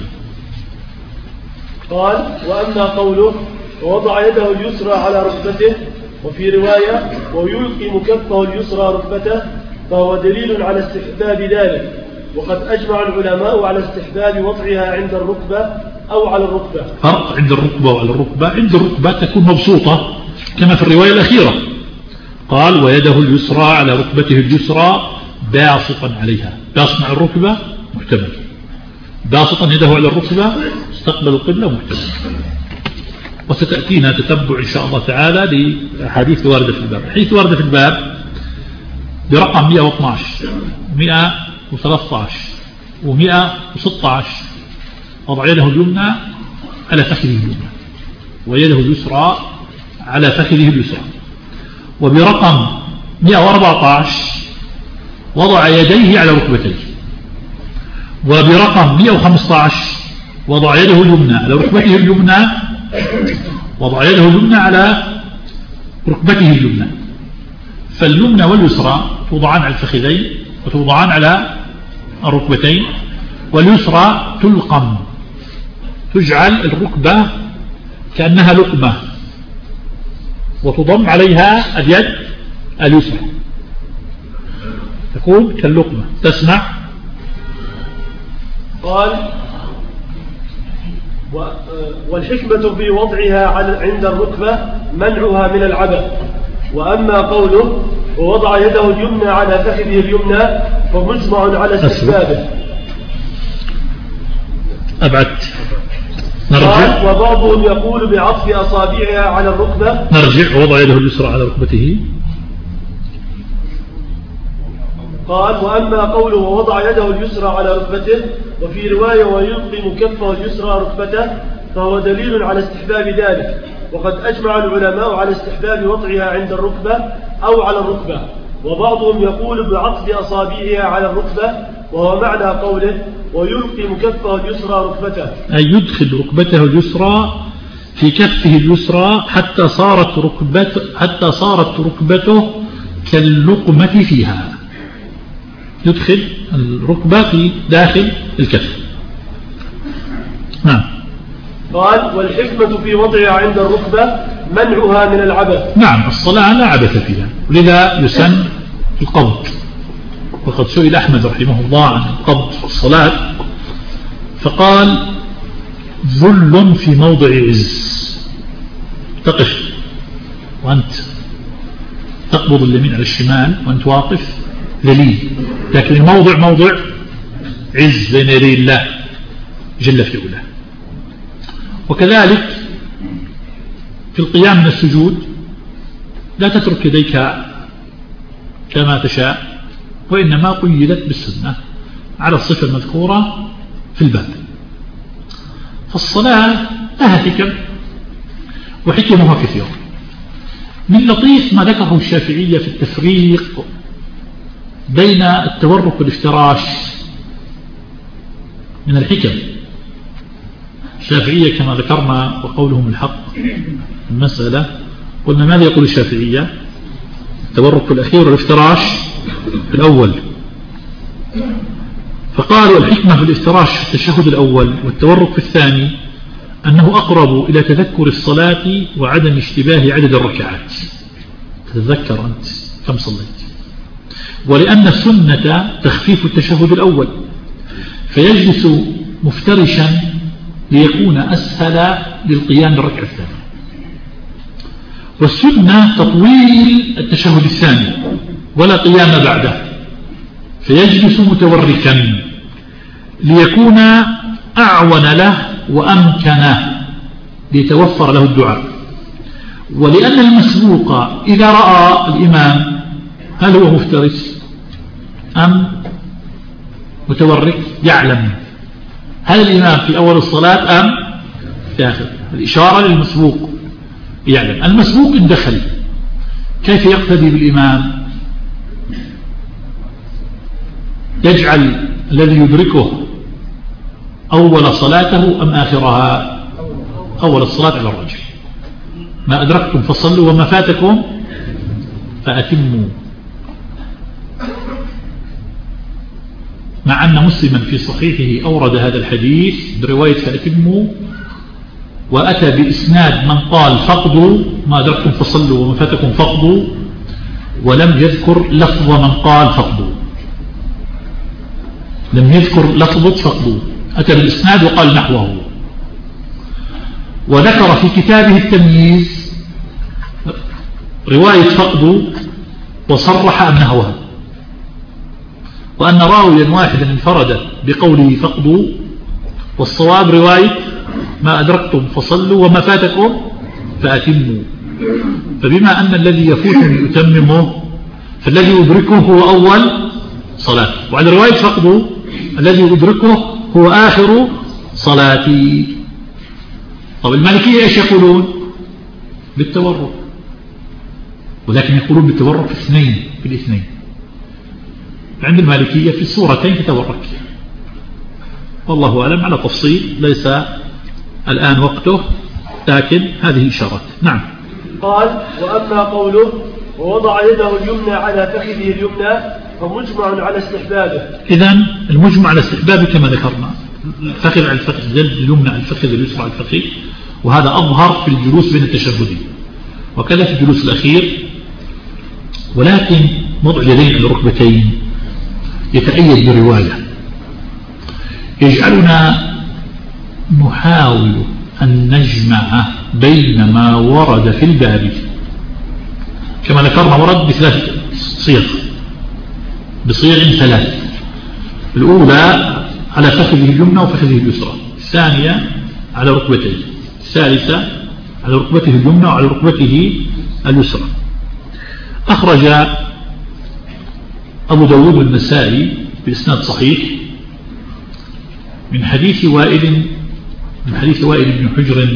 قال: وأما قوله ووضع يده اليسرى على ركبته، وفي رواية ويلقي كفه اليسرى ركبته، فهو دليل على استحباب ذلك، وقد أجمع العلماء على استحباب وضعها عند الركبة أو على الركبة. فرق عند الركبة وعلى الركبة: عند الركبة تكون مبسوطة كما في الرواية الأخيرة، قال: ويده اليسرى على ركبته اليسرى باسطا عليها. باسط مع الركبة محتمل، باسطا يده على الركبة استقبل القبلة محتمل. وستأتينا تتبع إن شاء الله تعالى لأحاديث واردة في الباب. الحديث واردة في الباب برقم 112 و113 و116: وضع يده اليمنى على فخذه اليمنى، ويده اليسرى على فخذه اليسرى. وبرقم 114: وضع يديه على ركبتيه. وبرقم 115: وضع يده اليمنى على ركبته اليمنى، وضع يده اليمنى على ركبته اليمنى. فاليمنى واليسرى توضعان على الفخذين وتوضعان على الركبتين، واليسرى تلقم، تجعل الركبة كأنها لقمة وتضم عليها اليد اليسرى، تكون كاللقمة. تسمع؟ قال: والحكمة في وضعها عند الركبة منعها من العبث. وأما قوله ووضع يده اليمنى على فخذه اليمنى فمجمع على استحبابه. أبعدت. نرجع. وبعضهم يقول بعطف أصابعها على الركبة. نرجع. ووضع يده اليسرى على ركبته. قال: وأما قوله ووضع يده اليسرى على ركبته، وفي رواية ويلقم كفه اليسرى ركبته، فهو دليل على استحباب ذلك، وقد أجمع العلماء على استحباب وضعها عند الركبة أو على الركبة. وبعضهم يقول بعطف أصابعها على الركبة، وهو معنى قوله ويلقم كفه اليسرى ركبته، أي يدخل ركبته اليسرى في كفه اليسرى حتى صارت ركبته كاللقمة فيها، يدخل الركبة في داخل الكف. نعم. قال: والحكمة في وضعها عند الركبة منعها من العبث. نعم، الصلاة لا عبث فيها، ولذا يسن القبض. وقد سئل أحمد رحمه الله عن القبض في الصلاة فقال: ذل في موضع عز، تقف وأنت تقبض اليمين على الشمال وأنت واقف ذليل، لكن الموضع موضع عز بين يدي الله جل في علاه. وكذلك في القيام من السجود لا تترك يديك كما تشاء، وإنما قيدت بالسنة على الصفة المذكورة في الباب. فالصلاة لها حكم وحكمها كثيرة. من لطيف ما ذكره الشافعية في التفريق بين التورك والافتراش من الحكم. الشافعية كما ذكرنا وقولهم الحق المسألة، قلنا ماذا يقول الشافعية؟ التورك في الأخير والافتراش في الأول. فقالوا الحكمة في الافتراش في التشهد الأول والتورك في الثاني أنه أقرب إلى تذكر الصلاة وعدم اشتباه عدد الركعات. تتذكر أنت كم صليت. ولأن السنة تخفيف التشهد الأول فيجلس مفترشا ليكون أسهل للقيام بالركعة الثانية. والسنة تطويل التشهد الثاني ولا قيام بعده فيجلس متوركا ليكون أعون له وأمكن ليتوفر له الدعاء. ولأن المسبوق إذا رأى الإمام هل هو مفترس أم متورك يعلم هل الإمام في أول الصلاة أم في آخر. الإشارة للمسبوق يعلم. المسبوق إن دخل كيف يقتدي بالإمام؟ يجعل الذي يدركه أول صلاته أم آخرها؟ أول الصلاة على الرجل. ما أدركتم فصلوا وما فاتكم فأتموا. مع أن مسلما في صحيحه أورد هذا الحديث برواية فأتموا وأتى بإسناد من قال فقدوا ما أدركتم فصلوا وما فاتكم فقدوا، ولم يذكر لفظ من قال فقدوا. لم يذكر لفظة فقدوا، أتى بالإسناد وقال نحوه. وذكر في كتابه التمييز رواية فقدوا وصرح أنها وهم، وأن راويا واحدا انفرد بقوله فقدوا، والصواب رواية ما أدركتم فصلوا وما فاتكم فأتموا. فبما أن الذي يفوتني يتممه فالذي يدركه هو أول صلاة، وعلى رواية فقدوا الذي يدركه هو آخر صلاتي. طب المالكية ايش يقولون؟ بالتورك، ولكن يقولون بالتورك في اثنين، في الاثنين. عند المالكية في الصورتين تتورك، والله أعلم على تفصيل ليس الآن وقته، لكن هذه إشارات. نعم. قال وأما قوله ووضع يده اليمنى على فخذه اليمنى فمجمع على استحبابه. إذن المجمع على استحبابه كما ذكرنا، الفخذ على الفخذ، اليد اليمنى على الفخذ اليسرى على الفخذ، وهذا أظهر في الجلوس بين التشهدين، وكذا في الجلوس الأخير. ولكن وضع اليدين على الركبتين يتأيد برواية يجعلنا نحاول أن نجمع بين ما ورد في الباب. كما ذكرنا ورد بثلاث صيغ، بصيغ ثلاث. الأولى على فخذه اليمنى وفخذه اليسرى، الثانية على ركبتيه، الثالثة على ركبته اليمنى وعلى ركبته اليسرى. أخرج أبو داود والنسائي بإسناد صحيح من حديث وائل بن حجر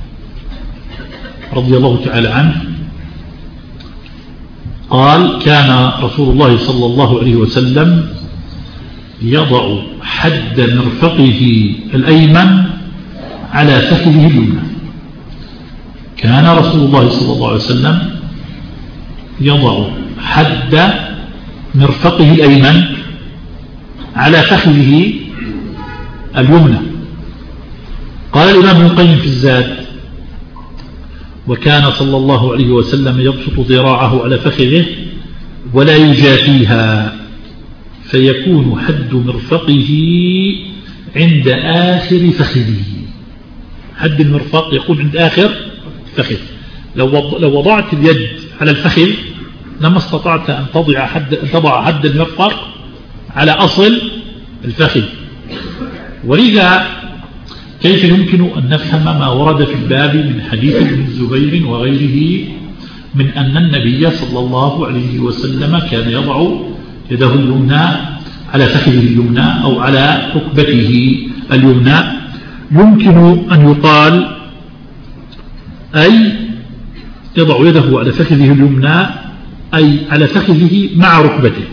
رضي الله تعالى عنه قال كان رسول الله صلى الله عليه وسلم يضع حد مرفقه الأيمن على فخذه اليمنى. كان رسول الله صلى الله عليه وسلم يضع حد مرفقه الأيمن على فخذه اليمنى. قال الإمام ابن القيم في الزاد وكان صلى الله عليه وسلم يبسط ذراعه على فخذه ولا يجافيها فيكون حد مرفقه عند آخر فخذه. حد المرفق يكون عند آخر فخذ. لو وضعت اليد على الفخذ لما استطعت أن تضع حد المرفق على أصل الفخذ. ولذا كيف يمكن أن نفهم ما ورد في الباب من حديث ابن الزبير وغيره من أن النبي صلى الله عليه وسلم كان يضع يده اليمنى على فخذه اليمنى أو على ركبته اليمنى يمكن أن يقال أي يضع يده على فخذه اليمنى أي على فخذه مع ركبته،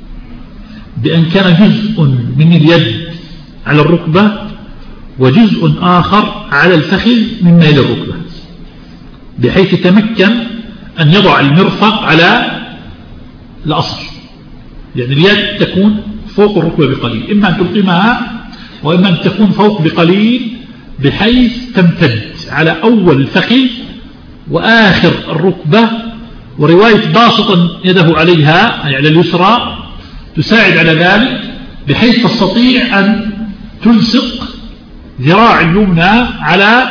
بأن كان جزء من اليد على الركبة وجزء آخر على الفخذ مما إلى الركبة، بحيث يتمكن أن يضع المرفق على الأصل. يعني اليد تكون فوق الركبة بقليل، إما أن تلقمها وإما أن تكون فوق بقليل، بحيث تمتد على أول الفخذ وآخر الركبة. ورواية باسطا يده عليها أي على اليسرى تساعد على ذلك، بحيث تستطيع أن تلصق ذراع اليمنى على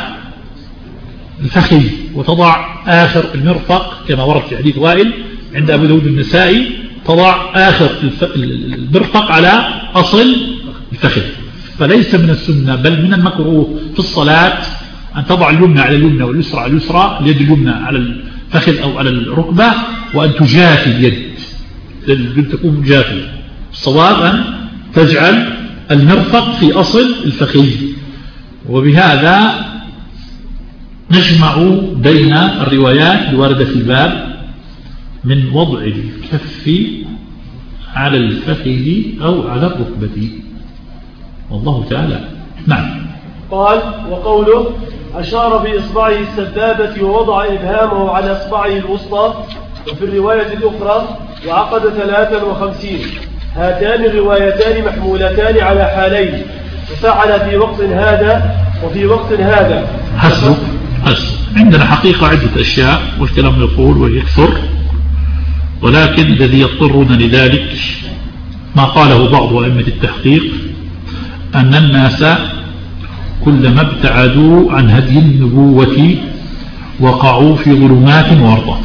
الفخذ وتضع آخر المرفق كما ورد في حديث وائل عند أبو داود النسائي، تضع آخر المرفق على أصل الفخذ. فليس من السنة بل من المكروه في الصلاة أن تضع اليمنى على اليمنى واليسرى على اليسرى، اليد اليمنى على الفخذ أو على الركبة، وأن تجافي اليد تكون جافية. الصواب أن تجعل المرفق في أصل الفخذ. وبهذا نجمع بين الروايات الواردة في الباب من وضع الكف على الفخذ أو على الركبة، والله تعالى. نعم. قال: وقوله أشار بإصبعه السبابة ووضع إبهامه على إصبعه الوسطى. وفي الرواية الأخرى وعقد 53. هاتان الروايتان محمولتان على حالين، ففعل في وقت هذا وفي وقت هذا. حسب عندنا حقيقة عدة أشياء والكلام يطول ويكثر، ولكن الذي يضطرنا لذلك ما قاله بعض أئمة التحقيق، أن الناس كلما ابتعدوا عن هدي النبوة وقعوا في ظلمات وورطات.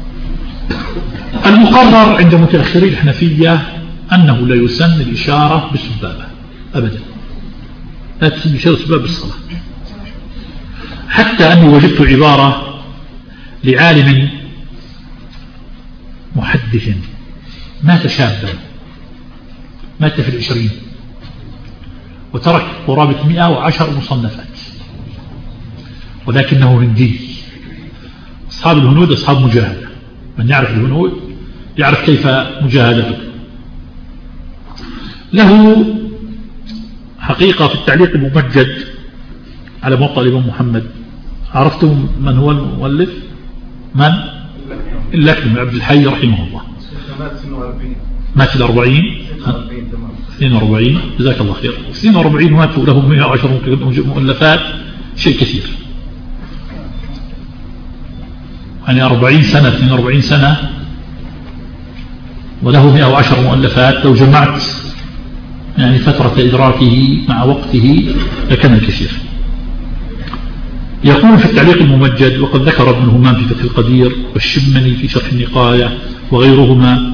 المقرر عند متأخري الحنفية أنه لا يسن الإشارة بالسبابة أبدا، لا تسن الإشارة بالسبابة بالصلاة. حتى أني وجدت عبارة لعالم محدث مات شابا، مات في 20 وترك قرابة 110 مصنفات، ولكنه هندي. أصحاب الهنود أصحاب مجاهدة، من يعرف الهنود يعرف كيف مجاهدته. له حقيقة في التعليق الممجد على موطأ الإمام محمد. عرفتم من هو المؤلف؟ من؟ اللكني عبد الحي رحمه الله. مات في 40 42. جزاك الله خير. 42 ماتوا له 110 مؤلفات، شيء كثير. يعني 40 سنة 42 سنة وله 110 مؤلفات، لو جمعت يعني فترة إدراكه مع وقته لكان الكثير. يقول في التعليق الممجد: وقد ذكر ابن همام في فتح القدير والشمني في شرح النقاية وغيرهما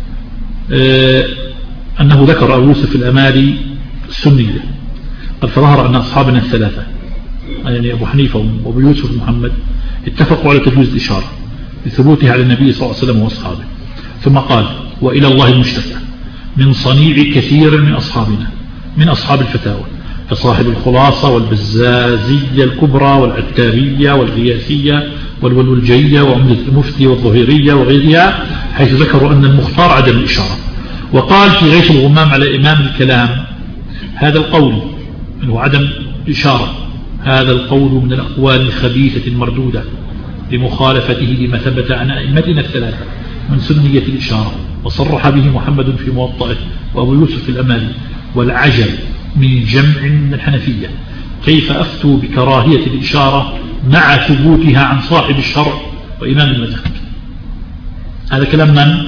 أنه ذكر أبو يوسف الأمالي السنية قد فظهر أن أصحابنا الثلاثة يعني أبو حنيفة وأبو يوسف محمد اتفقوا على تجويز الإشارة لثبوتها على النبي صلى الله عليه وسلم وأصحابه. ثم قال: وإلى الله المشتكى من صنيع كثير من أصحابنا من أصحاب الفتاوى كصاحب الخلاصة والبزازية الكبرى والعتارية والغياثية والولولجية وعمدة المفتي والظهيرية وغيرها، حيث ذكروا أن المختار عدم الإشارة. وقال في غيث الغمام على إمام الكلام: هذا القول هو عدم الإشارة، هذا القول من الأقوال الخبيثة المردودة لمخالفته لما ثبت عن أئمتنا الثلاثة من سنية الإشارة، وصرح به محمد في موطئه وأبو يوسف الأمالي. والعجب من جمع من الحنفية كيف أفتوا بكراهية الإشارة مع ثبوتها عن صاحب الشرع وإمام المذهب. هذا كلام من؟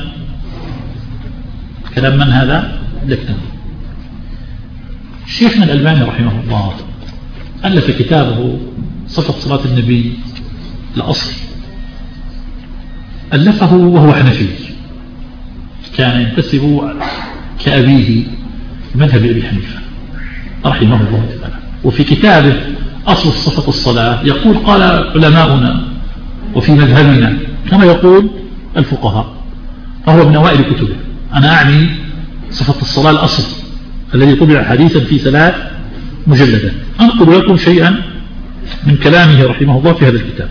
كلام من هذا؟ لكن شيخنا الألباني رحمه الله ألف كتابه صفة صلاة النبي الأصل، ألفه وهو حنفي، كان ينتسب كأبيه مذهب أبي حنيفة رحمه الله تعالى. وفي كتابه أصل صفة الصلاة يقول: قال علماؤنا وفي مذهبنا كما يقول الفقهاء، فهو من أوائل كتبه. أنا أعني صفة الصلاة الأصل الذي طبع حديثا في 3 مجلدات. أنقل لكم شيئا من كلامه رحمه الله في هذا الكتاب.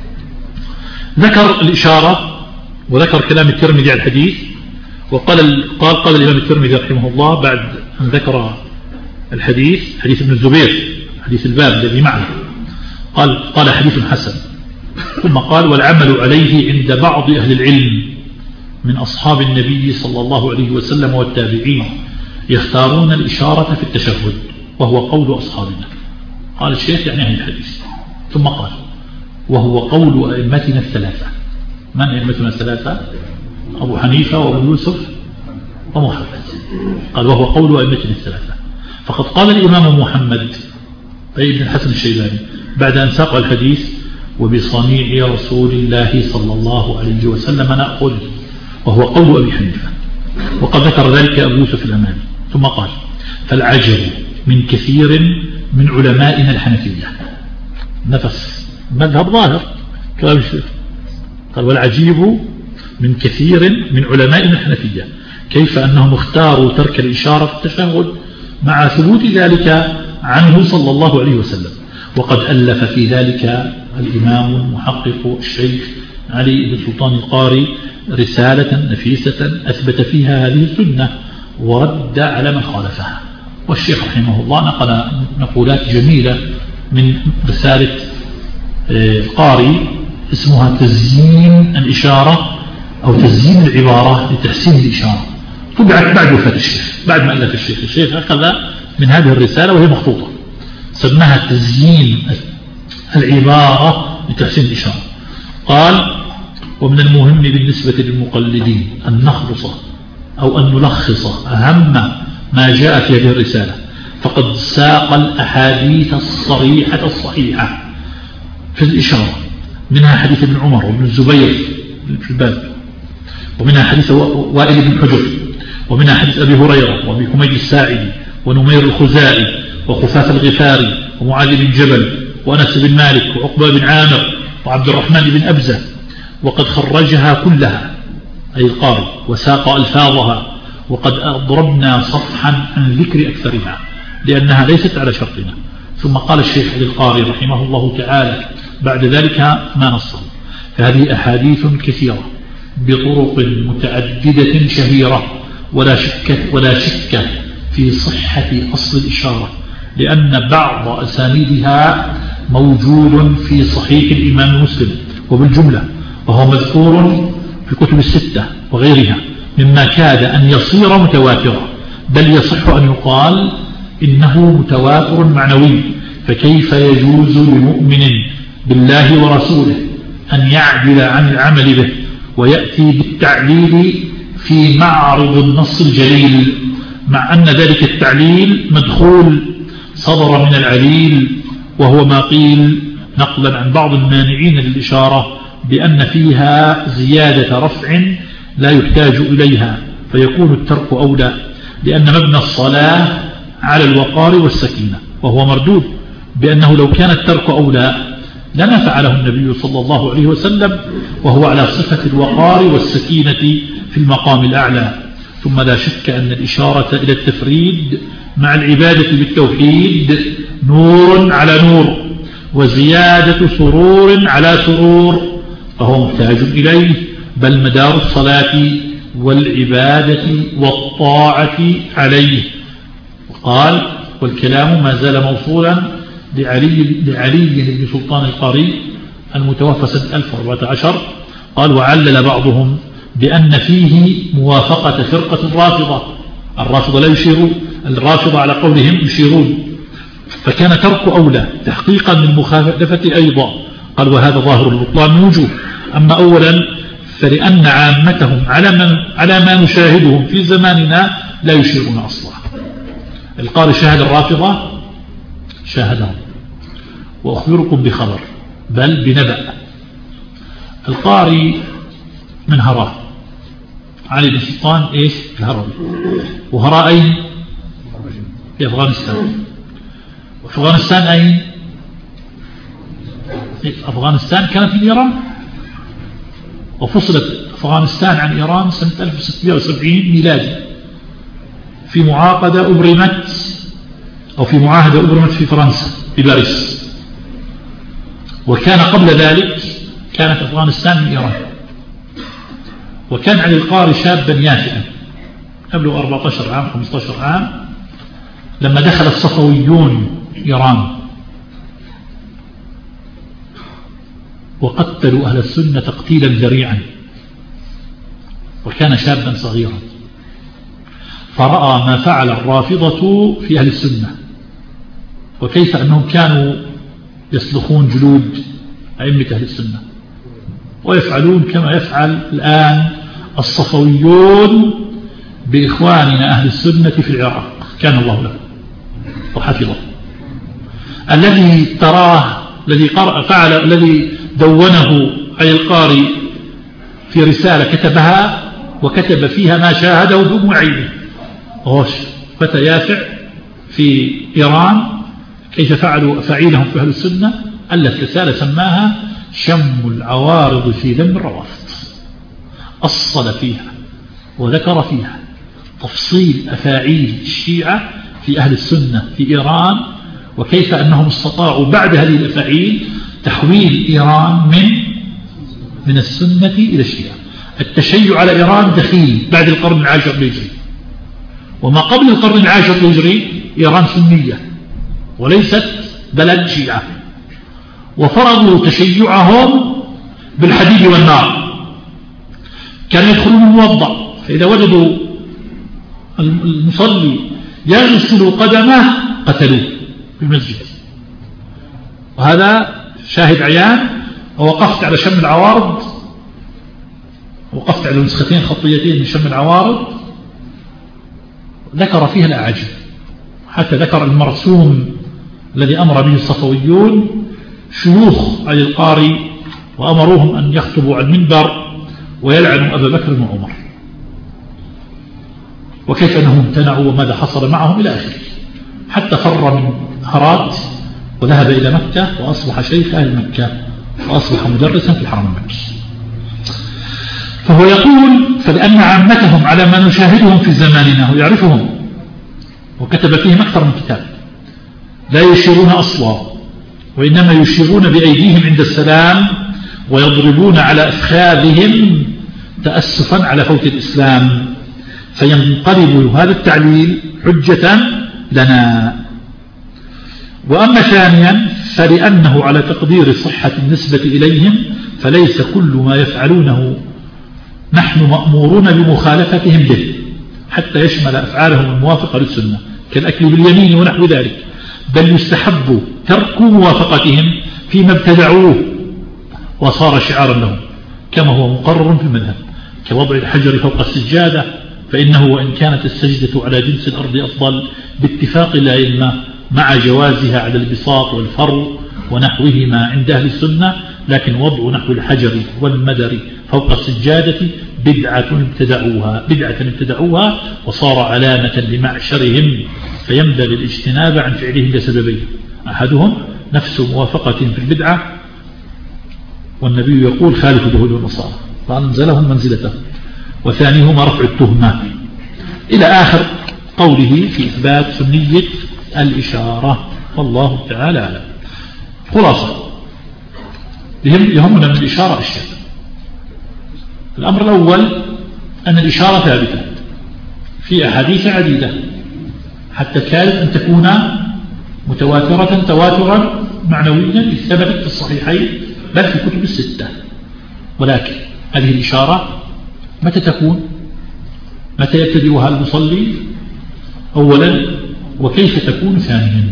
ذكر الإشارة وذكر كلام الترمذي على الحديث، وقال الإمام الترمذي رحمه الله بعد أن ذكر الحديث، حديث ابن الزبير حديث الباب الذي معه، قال حديث حسن، ثم قال والعمل عليه عند بعض أهل العلم من أصحاب النبي صلى الله عليه وسلم والتابعين يختارون الإشارة في التشهد وهو قول أصحابنا. قال الشيخ يعني أهل الحديث، ثم قال وهو قول أئمتنا الثلاثة. من أئمتنا الثلاثة؟ أبو حنيفة وأبو يوسف ومحمد. قال وهو قول أئمتنا الثلاثة. فقد قال الإمام محمد أي بن الحسن الشيباني بعد أن ساق الحديث وبصنيع رسول الله صلى الله عليه وسلم نأخذ، وهو قول أبي حنيفة، وقد ذكر ذلك أبو يوسف الأماني. ثم قال فالعجب من كثير من علمائنا الحنفية، نفس مذهب ظاهر كلام الشيخ، قال والعجيب من كثير من علمائنا الحنفية كيف أنهم اختاروا ترك الإشارة في التشهد مع ثبوت ذلك عنه صلى الله عليه وسلم. وقد ألف في ذلك الإمام المحقق الشيخ علي بن سلطان القاري رسالة نفيسة أثبت فيها هذه السنة ورد على من خالفها. والشيخ رحمه الله نقل نقولات جميلة من رسالة القاري اسمها تزيين الإشارة أو تزيين العبارة لتحسين الإشارة، طبعت بعد وفاة الشيخ، بعد ما ألف الشيخ أخذ من هذه الرسالة وهي مخطوطة سماها تزيين العبارة لتحسين الإشارة. قال ومن المهم بالنسبة للمقلدين أن نخلص أو أن نلخص أهم ما جاء في هذه الرسالة، فقد ساق الأحاديث الصريحة الصحيحة في الإشارة، منها حديث ابن عمر وابن الزبير في الباب، ومنها حديث وائل بن حجر، ومنها حديث أبي هريرة وأبي حميد الساعدي ونمير الخزائي وخفاف الغفاري ومعاذ بن جبل وأنس بن مالك وعقبة بن عامر وعبد الرحمن بن أبزة، وقد خرجها كلها أي القاري وساق ألفاظها، وقد أضربنا صفحا عن ذكر أكثرها لأنها ليست على شرطنا. ثم قال الشيخ القاري رحمه الله تعالى بعد ذلك ما نصه فهذه أحاديث كثيرة بطرق متعددة شهيرة ولا شك في صحة أصل الإشارة، لأن بعض أسانيدها موجود في صحيح الإمام مسلم وبالجملة، وهو مذكور في الكتب الستة وغيرها مما كاد أن يصير متواترا، بل يصح أن يقال إنه متواتر معنوي. فكيف يجوز لمؤمن بالله ورسوله أن يعدل عن العمل به ويأتي بالتعليل في معرض النص الجليل، مع أن ذلك التعليل مدخول صدر من العليل، وهو ما قيل نقلا عن بعض المانعين للإشارة بأن فيها زيادة رفع لا يحتاج إليها، فيكون الترك أولى، لأن مبنى الصلاة على الوقار والسكينة، وهو مردود بأنه لو كان الترك أولى لما فعله النبي صلى الله عليه وسلم، وهو على صفة الوقار والسكينة في المقام الأعلى. ثم لا شك أن الإشارة إلى التفريد مع العبادة بالتوحيد نور على نور وزيادة سرور على سرور، فهو محتاج إليه، بل مدار الصلاة والعبادة والطاعة عليه. وقال والكلام ما زال موصولا لعلي بن سلطان القاري المتوفى سنة 1014. قال وعلل بعضهم بأن فيه موافقة فرقة الرافضة لا يشيرون، الرافضة على قولهم يشيرون، فكان ترك أولى تحقيقا للمخالفة أيضا. قال وهذا ظاهر البطلان من وجوه. أما أولا فلأن عامتهم على ما نشاهدهم في زماننا لا يشيرون أصلا. القاري شاهد الرافضة شاهدهم، وأخبركم بخبر بل بنبأ. القاري من هراء، علي بن سلطان إيش الهروي، وهراء أين؟ في أفغانستان. وفي أفغانستان أين؟ في أفغانستان كانت من إيران، وفصلت أفغانستان عن إيران سنة 1670 ميلادي في معاقدة أبرمت أو في معاهدة أبرمت في فرنسا في باريس. وكان قبل ذلك كانت أفغانستان من إيران. وكان علي القاري شابا يافئا قبله 14 عام 15 عام لما دخل الصفويون إيران وقتلوا أهل السنة تقتيلا ذريعا، وكان شابا صغيرا، فرأى ما فعل الرافضة في أهل السنة، وكيف أنهم كانوا يسلخون جلود أئمة أهل السنة ويفعلون كما يفعل الآن الصفويون بإخواننا أهل السنة في العراق، كان الله له وحفظه. الذي تراه الذي دونه علي القاري في رسالة كتبها وكتب فيها ما شاهده بأم عينه، غوش فتى يافع في إيران كيف فعلوا أفاعيلهم في أهل السنة، ألف رسالة سماها شم العوارض في ذم الروافض، أصل فيها وذكر فيها تفصيل أفاعيل الشيعة في أهل السنة في إيران، وكيف أنهم استطاعوا بعد هذه الأفاعيل تحويل إيران من السنة إلى الشيعة. التشيع على إيران دخيل بعد القرن العاشر الهجري، وما قبل القرن العاشر الهجري إيران سنية وليست بلد شيعة، وفرضوا تشيعهم بالحديد والنار. كانوا يدخلون الموضع فإذا وجدوا المصلي يغسل قدمه قتلوه في المسجد، وهذا شاهد عيان. ووقفت على شم العوارض، وقفت على نسختين خطيتين من شم العوارض، ذكر فيها الأعاجيب، حتى ذكر المرسوم الذي أمر به الصفويون شيوخ علي القاري وأمروهم أن يخطبوا على المنبر ويلعنوا أبا بكر وعمر، وكيف أنهم امتنعوا وماذا حصل معهم إلى آخره، حتى فر من هرات وذهب إلى مكة وأصبح شيخ أهل مكة وأصبح مدرسا في الحرم المكي. فهو يقول فلأن عامتهم على ما نشاهدهم في زماننا ويعرفهم، وكتب فيهم أكثر من كتاب، لا يشيرون أصلا، وإنما يشيرون بأيديهم عند السلام ويضربون على أفخاذهم تأسفا على فوت الإسلام، فينقلب هذا التعليل حجة لنا. وأما ثانيا فلأنه على تقدير صحة النسبة إليهم فليس كل ما يفعلونه نحن مأمورون بمخالفتهم به، حتى يشمل أفعالهم الموافقة للسنة كالأكل باليمين ونحو ذلك، بل يستحب ترك موافقتهم فيما ابتدعوه وصار شعارا لهم، كما هو مقرر في المذهب، كوضع الحجر فوق السجادة، فإنه وإن كانت السجدة على جنس الأرض أفضل باتفاق الأئمة مع جوازها على البساط والفر ونحوهما عند أهل السنة، لكن وضع نحو الحجر والمدر فوق السجادة بدعة ابتدعوها وصار علامة لمعشرهم، فينبغي الاجتناب عن فعلهم لسببين: أحدهم نفس موافقتهم في البدعة، والنبي يقول خالف اليهود والنصارى فأنزلهم منزلته، وثانيهما رفع التهمة، إلى آخر قوله في إثبات سنية الإشارة، والله تعالى أعلم. خلاصة يهمنا من الإشارة أشياء. الأمر الأول أن الإشارة ثابتة في أحاديث عديدة، حتى كانت أن تكون متواترة تواترا معنويا ثبتت في الصحيحين بل في كتب الستة. ولكن هذه الإشارة متى تكون؟ متى يبتدئها المصلي أولا، وكيف تكون ثانيا؟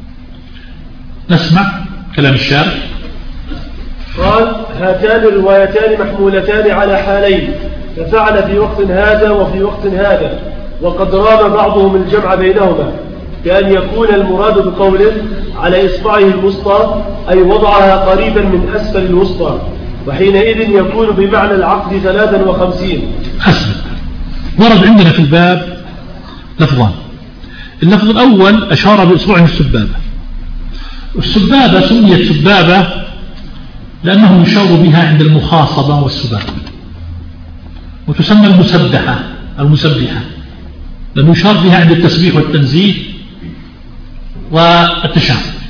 نسمع كلام الشارع. قال: هاتان الروايتان محمولتان على حالين، ففعل في وقت هذا وفي وقت هذا، وقد رام بعضهم الجمع بينهما، كأن يكون المراد بقوله على إصبعه الوسطى أي وضعها قريبا من أسفل الوسطى، وحينئذ يكون بمعنى العقد 53. حسب. ورد عندنا في الباب لفظان. اللفظ الأول أشار بإصبعه السبابة. السبابة سميت سبابة لأنه يشار بها عند المخاصبة والسبابة، وتسمى المسبحة لأنه يشار بها عند التسبيح والتنزيه والتشهد.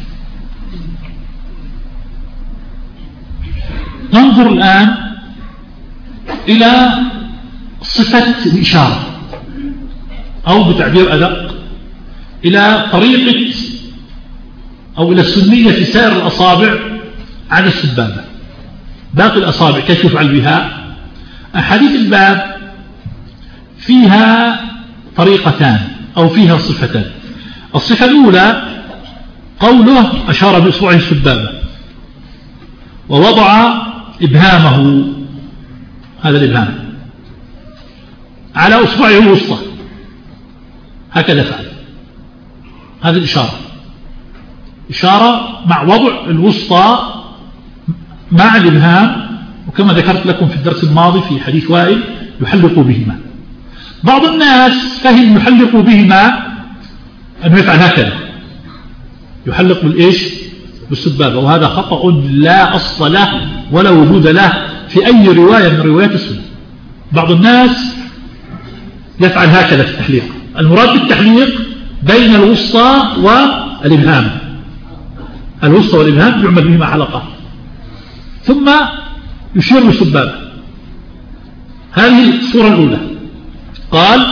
ننظر الآن إلى صفة الإشارة، أو بتعبير أدق إلى طريقة أو إلى سنية سائر الأصابع على السبابة. باقي الأصابع كيف يفعل بها؟ أحاديث الباب فيها طريقتان أو فيها صفتان. الصفة الأولى قوله أشار بإصبعه السبابة ووضع إبهامه، هذا الإبهام، على أصبعه الوسطى، هكذا فعل. هذه الإشارة، إشارة مع وضع الوسطى مع الإبهام، وكما ذكرت لكم في الدرس الماضي في حديث وائل يحلق بهما. بعض الناس فهم يحلق بهما أنه يفعل هكذا، يحلق بالإيش؟ بالسبابة، وهذا خطأ لا أصل له ولا وجود له في أي رواية من روايات السنة. بعض الناس يفعل هكذا في التحليق. المراد بالتحليق بين الوسطى والإبهام، الوسطى والإبهام يعمل بهما حلقة، ثم يشير بالسبابة. هذه الصورة الأولى. قال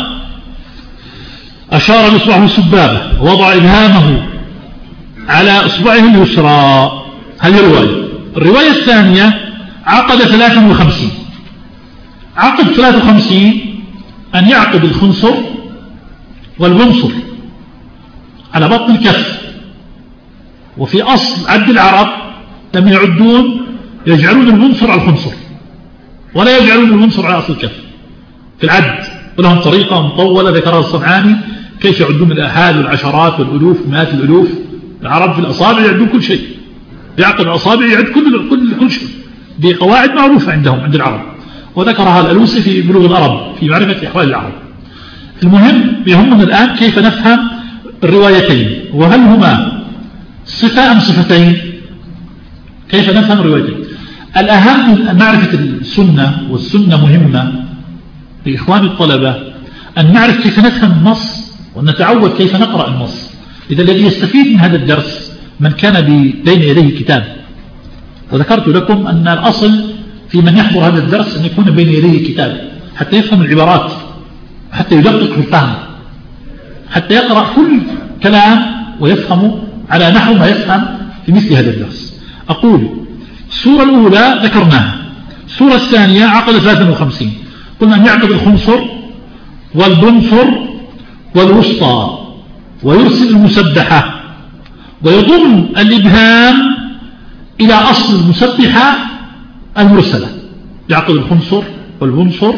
أشار بإصبعه السبابة ووضع إبهامه على إصبعه اليسرى. هذه الرواية. الرواية الثانية عقد 53. عقد 53 أن يعقد الخنصر والبنصر على بطن الكف. وفي أصل عد العرب لم يعدون، يجعلون البنصر على الخنصر ولا يجعلون البنصر على أصل الكف في العد، ولهم طريقة مطولة ذكرها الصنعاني كيف يعدون الآحاد والعشرات والألوف ومئات الألوف. العرب في الأصابع يعدون كل شيء، يعقد الأصابع يعد كل شيء بقواعد معروفة عندهم عند العرب، وذكرها الألوسي في بلوغ العرب في معرفة أحوال العرب. المهم يهمنا الآن كيف نفهم الروايتين، وهل هما صفة أم صفتين؟ كيف نفهم الروايتين؟ الأهم أن معرفة السنة، والسنة مهمة لإخوان الطلبة أن نعرف كيف نفهم النص ونتعود كيف نقرأ النص. إذا الذي يستفيد من هذا الدرس من كان بين يديه كتاب، وذكرت لكم أن الأصل في من يحضر هذا الدرس أن يكون بين يديه كتاب حتى يفهم العبارات، حتى يدقق في الفهم، حتى يقرأ كل كلام ويفهم على نحو ما يفهم في مثل هذا الدرس. أقول السورة الأولى ذكرناها. السورة الثانية عقد 53. قلنا أن يعقد الخنصر والبنصر والوسطى ويرسل المسبحة ويضم الإبهام إلى أصل المسبحة المرسلة. يعقد الخنصر والبنصر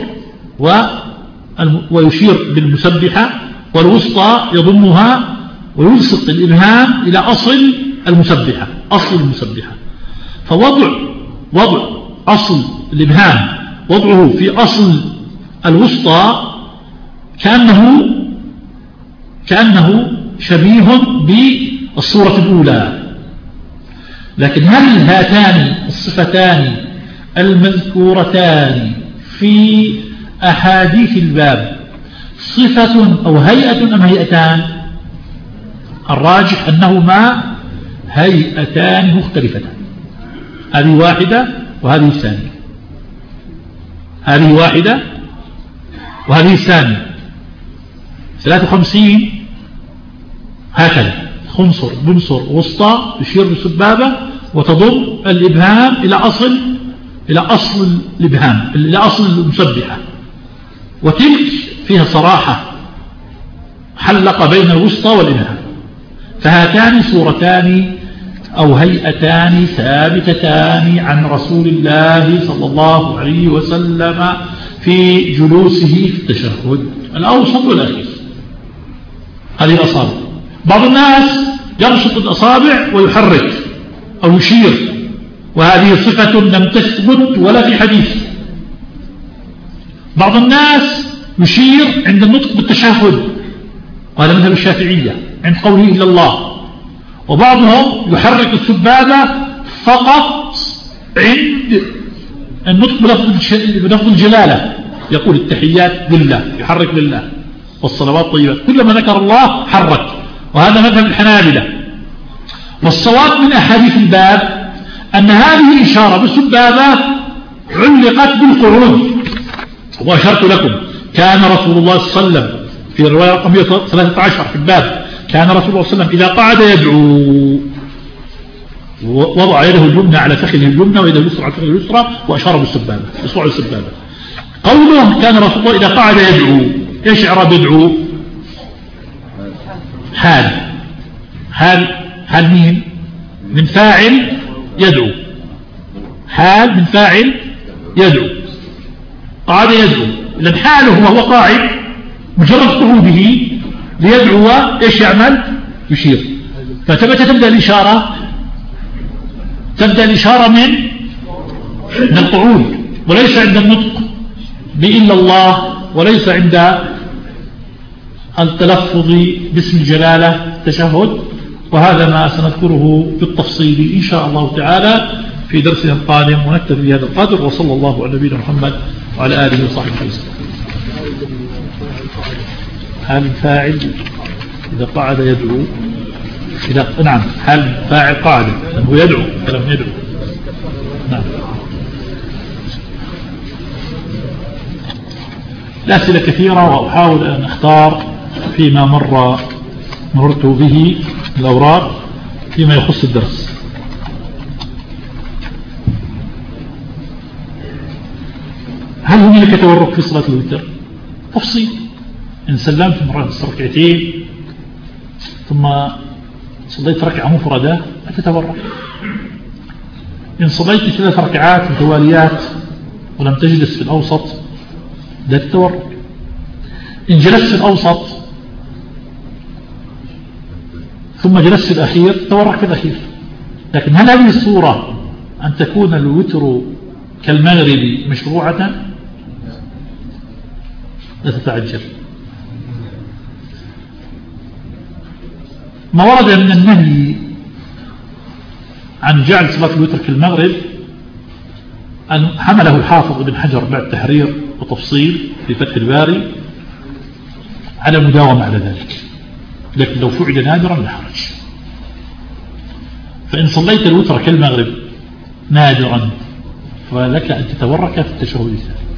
ويشير بالمسبحة، والوسطى يضمها ويلصق الإبهام إلى أصل المسبحة، أصل المسبحة. فوضع أصل الإبهام، وضعه في أصل الوسطى كأنه شبيه بالصورة الأولى. لكن هل هاتان الصفتان المذكورتان في أحاديث الباب صفة أو هيئة أم هيئتان؟ الراجح أنهما هيئتان مختلفتان. هذه واحدة وهذه الثانية، هذه واحدة وهذه الثانية. 53 هكذا خنصر بنصر وسطى يشير بالسبابة وتضم الإبهام إلى أصل الإبهام، إلى أصل المسبحة. وتلك فيها صراحة، حلق بين الوسطى والإبهام. فهاتان صورتان أو هيئتان ثابتتان عن رسول الله صلى الله عليه وسلم في جلوسه في التشهد الأوسط والأخير. هذه الأصابع. بعض الناس يبسط الأصابع ويحرك أو يشير، وهذه صفة لم تثبت ولا في حديث. بعض الناس يشير عند النطق بالتشهد، وهذا مذهب الشافعية عند قوله إلا الله. وبعضهم يحرك السبابة فقط عند النطق بلفظ الجلالة، يقول التحيات لله، يحرك لله، والصلوات طيبات، كلما ذكر الله حرك. وهذا مذهب الحنابلة والصواب من أحاديث الباب أن هذه الإشارة بالسبابة علقت بالقعود. وأشرت لكم كان رسول الله صلى الله عليه وسلم في الرواية رقم 113 في الباب كان رسول الله صلى الله عليه وسلم إذا قعد يدعو وضع يده اليمنى على فخذه اليمنى ويده اليسرى على فخذه اليسرى وأشار بالسبابة بإصبع السبابة. قوله كان رسول الله إذا قعد يدعو إيش إعراب يدعو؟ حال مين؟ من فاعل يدعو. حال من فاعل يدعو قعد يدعو. إذن حاله وهو قاعد مجرد قعوده ليدعو إيش يعمل؟ يشير. فتبدأ الإشارة من القعود وليس عند النطق بإلا الله وليس عند التلفظ باسم الجلالة التشهد. وهذا ما سنذكره بالتفصيل إن شاء الله تعالى في درسنا القادم ونكتفي بهذا القدر وصلى الله على نبينا محمد وعلى آله وصحبه وسلم. حال فاعل إذا قعد يدعو نعم حال فاعل قاعد هو يدعو كلام يدعو. نعم. الأسئلة كثيرة وأحاول أن أختار فيما مررت به الأوراق فيما يخص الدرس. هل هناك تورك في صلاة الوتر؟ تفصيل. إن سلمت مرة ركعتين ثم صليت ركعة مفردة لا تتورك. إن صليت 3 ركعات متواليات ولم تجلس في الأوسط لا تتورك. إن جلست في الأوسط ثم جلست في الأخير تورك في الأخير. لكن هل هذه الصورة أن تكون الوتر كالمغرب مشروعة؟ لا تتعجل. ما ورد من النهي عن جعل صلاة الوتر كالمغرب أن حمله الحافظ ابن حجر بعد تحرير وتفصيل في فتح الباري على مداومة على ذلك. لكن لو فعل نادرا لا حرج. فإن صليت الوتر كالمغرب نادرا فلك أن تتورك في التشهد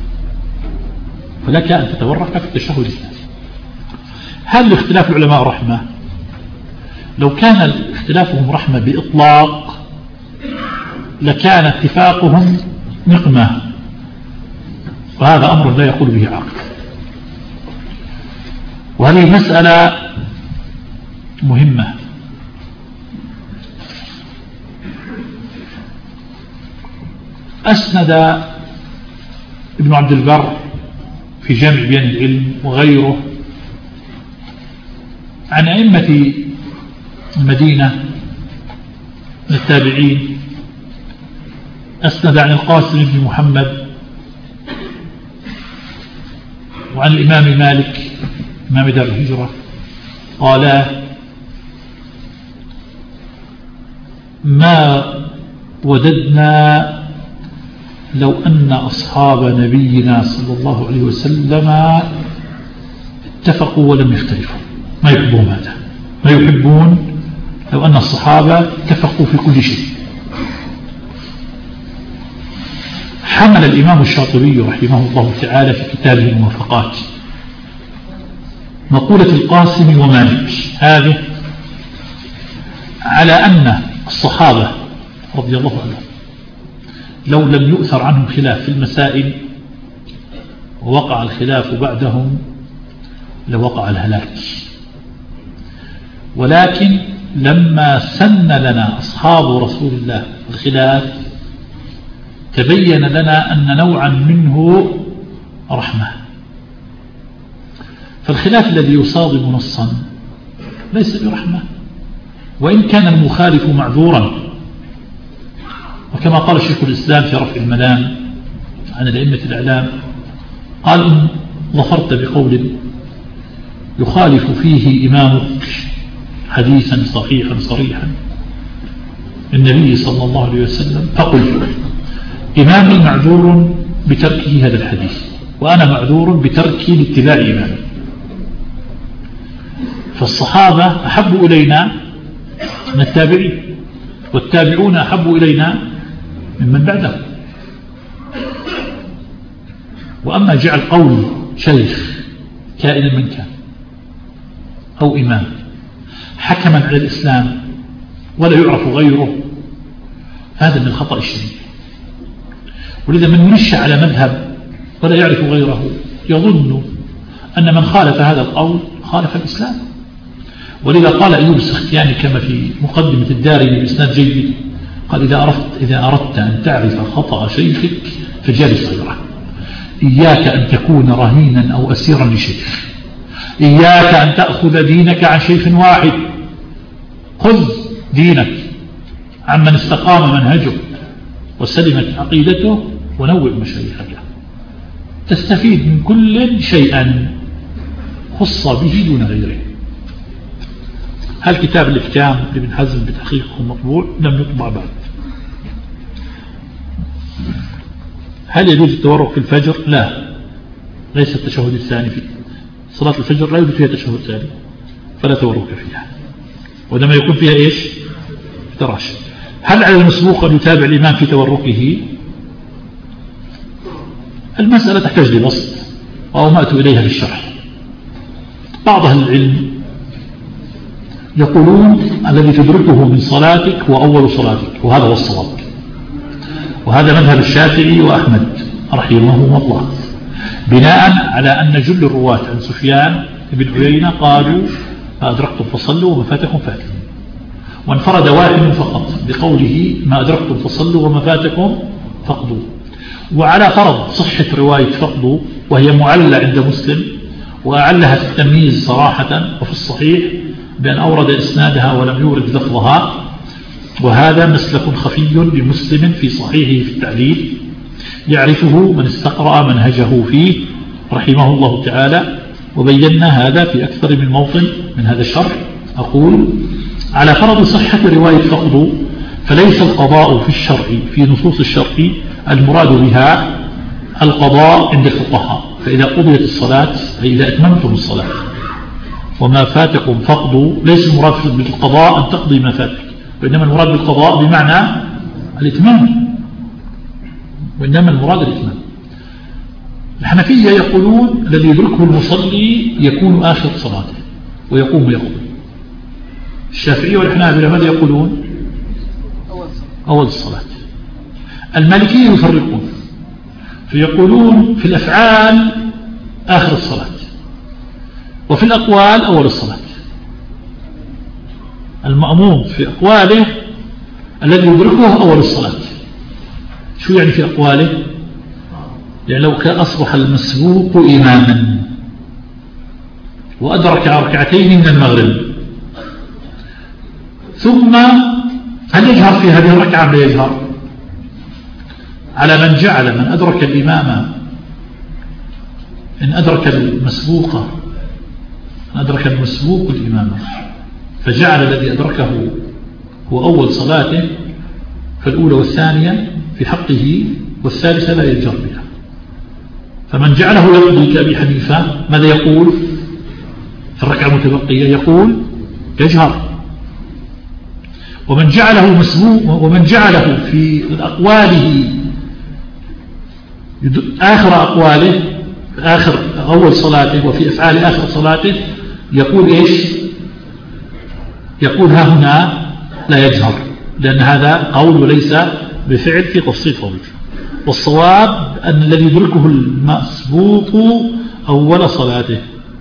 الثاني. هل اختلاف العلماء رحمة؟ لو كان اختلافهم رحمة بإطلاق لكان اتفاقهم نقمة وهذا أمر لا يقول به عاقل. وهذه مسألة مهمة. أسند ابن عبد البر في جامع بيان العلم وغيره عن أئمة المدينة من التابعين. أسند عن القاسم بن محمد وعن الإمام مالك إمام دار الهجرة قال ما وددنا لو أن أصحاب نبينا صلى الله عليه وسلم اتفقوا ولم يختلفوا. ما يحبون هذا. ما يحبون لو أن الصحابة اتفقوا في كل شيء. حمل الإمام الشاطبي رحمه الله تعالى في كتابه الموافقات مقولة القاسم ومالك هذه على أن الصحابة رضي الله عنهم لو لم يؤثر عنهم خلاف في المسائل ووقع الخلاف بعدهم لوقع الهلاك. ولكن لما سن لنا أصحاب رسول الله الخلاف تبين لنا أن نوعا منه رحمة. فالخلاف الذي يصادم نصا ليس برحمة وإن كان المخالف معذورا. وكما قال شيخ الإسلام في رفع الملام عن الأئمة الإعلام قال إن ظفرت بقول يخالف فيه إمامك حديثا صحيحا صريحا النبي صلى الله عليه وسلم فقل إمامي معذور بتركه هذا الحديث وأنا معذور بتركي لاتباع إمامي. فالصحابة أحب إلينا من التابعين والتابعون أحب إلينا ممن بعدهم. وأما جعل قول شيخ كائنا من كان أو إمام حكما على الإسلام ولا يعرف غيره، هذا من الخطأ الشديد. ولذا من نشأ على مذهب ولا يعرف غيره يظن أن من خالف هذا القول خالف الإسلام. ولذا قال أيوب السختياني كما في مقدمة الدارمي بإسناد جيد، قال إذا أردت أن تعرف خطأ شيخك فجالس غيره، إياك أن تكون رهينا أو أسيرا لشيخ، إياك أن تأخذ دينك عن شيخ واحد، خذ دينك عمن استقام منهجه وسلمت عقيدته، ونوع مشايخك تستفيد من كل شيئا خص به دون غيره. هل كتاب الإحكام لابن حزم بتحقيقه مطبوع؟ لم يطبع بعد. هل يجوز التورك في الفجر؟ لا، ليس التشهد الثاني فيه. صلاة الفجر لا يوجد فيها تشهد ثاني فلا تورك فيها، وإنما يكون فيها إيش؟ تراش. هل على المسبوق أن يتابع الإمام في توركه؟ المسألة تحتاج لبسط وأومأت إليها في الشرح. بعض أهل العلم يقولون الذي تدركه من صلاتك هو أول صلاتك، وهذا هو الصواب، وهذا مذهب الشافعي وأحمد رحمهما الله، بناء على أن جل الرواة عن سفيان بن عيينة قالوا ما أدركتم فصلوا وما فاتكم فاتوا، وانفرد واحد فقط بقوله ما أدركتم فصلوا وما فاتكم فقدوا. وعلى فرض صحة رواية فقدوا وهي معلة عند مسلم، وأعلها في التمييز صراحة وفي الصحيح بأن أورد إسنادها ولم يورد لفظها، وهذا مسلك خفي لمسلم في صحيحه في التعليل يعرفه من استقرأ منهجه فيه رحمه الله تعالى. وبينا هذا في أكثر من موطن من هذا الشرح. أقول على فرض صحة رواية فقدوا فليس القضاء في الشرع في نصوص الشرع المراد بها القضاء عند الفقهاء، فإذا قضيت الصلاة أي إذا أتممتم الصلاة وما فاتكم فقدوا، ليس المراد بالقضاء أن تقضي ما فاتك، وإنما المراد بالقضاء بمعنى الإتمام، وإنما المراد الإتمام. الحنفية يقولون الذي يدركه المصلي يكون آخر صلاته ويقوم يقضي. الشافعية والحنابلة ماذا يقولون؟ أول الصلاة. المالكية يفرقون فيقولون في الأفعال آخر الصلاة، وفي الأقوال أول الصلاة. المأموم في أقواله الذي يدركه أول الصلاة. شو يعني في أقواله؟ يعني لو كان أصبح المسبوق إماما وأدرك ركعتين من المغرب، ثم هل يجهر في هذه الركعة لا يجهر؟ على من جعل من أدرك الإمام إن أدرك المسبوق الإمام فجعل الذي أدركه هو أول صلاته، فالأولى والثانية في حقه والثالثة لا يجهر بها. فمن جعله يقضي كأبي حنيفة ماذا يقول في الركعة المتبقية؟ يقول يجهر. ومن جعله مسبوق ومن جعله في أقواله آخر أقواله آخر أول صلاته وفي أفعال آخر صلاته يقول إيش؟ يقول ها هنا لا يجهر، لأن هذا قول ليس بفعل في تفصيل طويل. والصواب أن الذي يدركه المسبوق أول صلاته.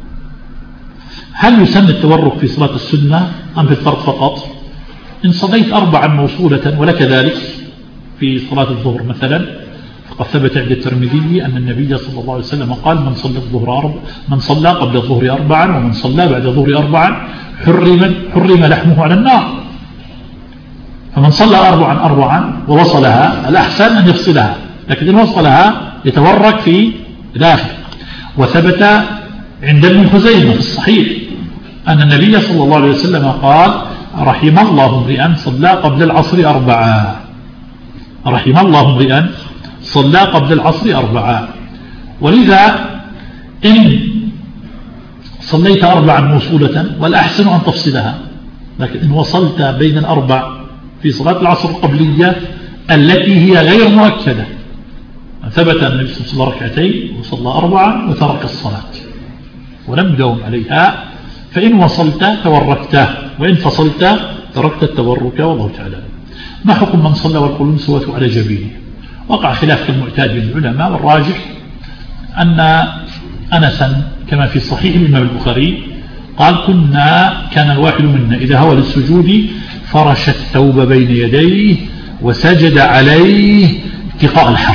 هل يسمى التورك في صلاة السنة أم في الفرض فقط؟ إن صليت 4 موصولة ولك ذلك في صلاة الظهر مثلا، فقد ثبت عند الترمذي أن النبي صلى الله عليه وسلم قال من صلى قبل الظهر 4 ومن صلى بعد الظهر 4 حرم لحمه على النار. فمن صلى 4 ووصلها الأحسن أن يفصلها، لكن إن وصلها يتورك في الآخر. وثبت عند ابن خزيمة في الصحيح أن النبي صلى الله عليه وسلم قال رحم الله امرئا صلى قبل العصر 4. رحم الله امرئا صلى قبل العصر 4. ولذا إن صليت 4 موصولة والأحسن أن تفصلها، لكن إن وصلت بين 4 في صلاة العصر القبلية التي هي غير مؤكدة. ثبت أن النبي صلى الله عليه وسلم ركعتين وصلى 4 وترك الصلاة ولم يداوم عليها، فإن وصلت توركته وإن فصلت تركت التورك، والله تعالى. ما حكم من صلى والقلوب سوته على جبينه؟ وقع خلاف كالمعتاد بين العلماء، والراجح أن أنسا كما في صحيح الإمام البخاري قال كان الواحد منا إذا هوى للسجود فرش الثوب بين يديه وسجد عليه اتقاء الحر.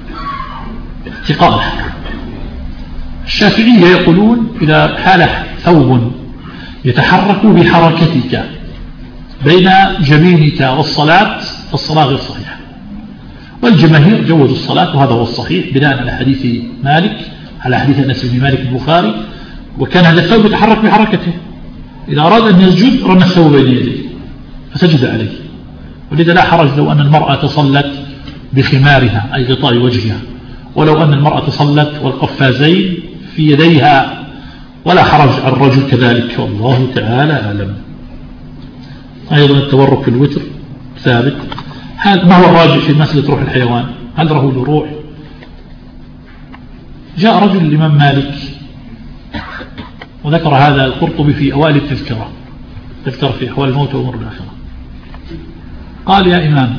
الشافعية يقولون إذا حال ثوب يتحرك بحركتك بين جبينك والصلاة فالصلاة غير صحيحة، والجماهير جوزوا الصلاة، وهذا هو الصحيح بناء على حديث مالك، على حديث أنس بن مالك البخاري، وكان هذا الثوب يتحرك بحركته، إذا أراد أن يسجد رمى الثوب بين يديه فسجد عليه. ولذا لا حرج لو أن المرأة تصلت بخمارها أي غطاء وجهها، ولو أن المرأة تصلت والقفازين في يديها، ولا حرج على الرجل كذلك، والله تعالى أعلم. أيضا التورك في الوتر ثابت. ما هو الراجح في مسألة روح الحيوان؟ هل له روح؟ جاء رجل الإمام مالك وذكر هذا القرطبي في أوائل التذكرة، تذكر في أحوال الموت وأمور الآخرة، قال يا إمام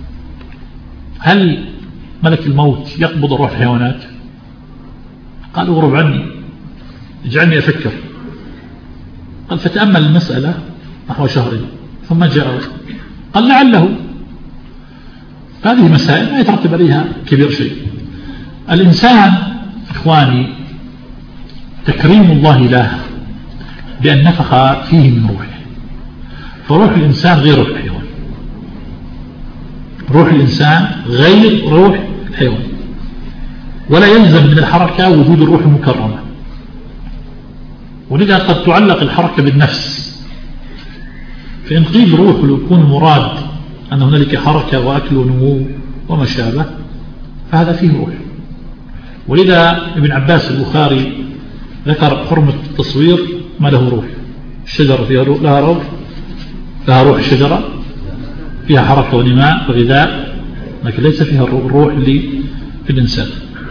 هل ملك الموت يقبض روح الحيوانات؟ قال اغرب عني، اجعلني أفكر. قال فتأمل المسألة نحو شهرين ثم جاء قال لعله. هذه مسائل ما يترتب عليها كبير شيء. الإنسان إخواني تكريم الله له بأن نفخ فيه من روحه، فروح الإنسان غير روح الحيوان، روح الإنسان غير روح الحيوان، ولا يلزم من الحركة وجود الروح المكرمة. ولذا قد تعلق الحركة بالنفس، فإن قيل روح يكون مراد أن هنالك حركة وأكل ونمو وما شابه فهذا فيه روح. ولذا ابن عباس البخاري ذكر حرمة التصوير ما له روح. الشجرة فيها روح، لها روح الشجرة، فيها حركة ونماء وغذاء، لكن ليس فيها الروح اللي في الإنسان.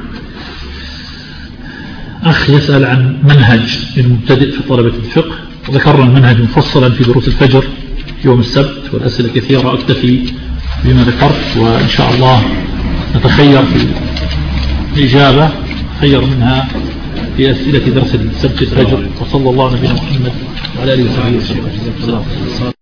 أخ يسأل عن منهج المبتدئ في طلبة الفقه، وذكرنا المنهج مفصلا في دروس الفجر يوم السبت، والأسئلة كثيرة، أكتفي بما ذكرت، وإن شاء الله نتخير في الإجابة، خير منها في أسئلة درس السبت الفجر. وصلى الله على نبينا محمد وعلى آله وصحبه وسلم.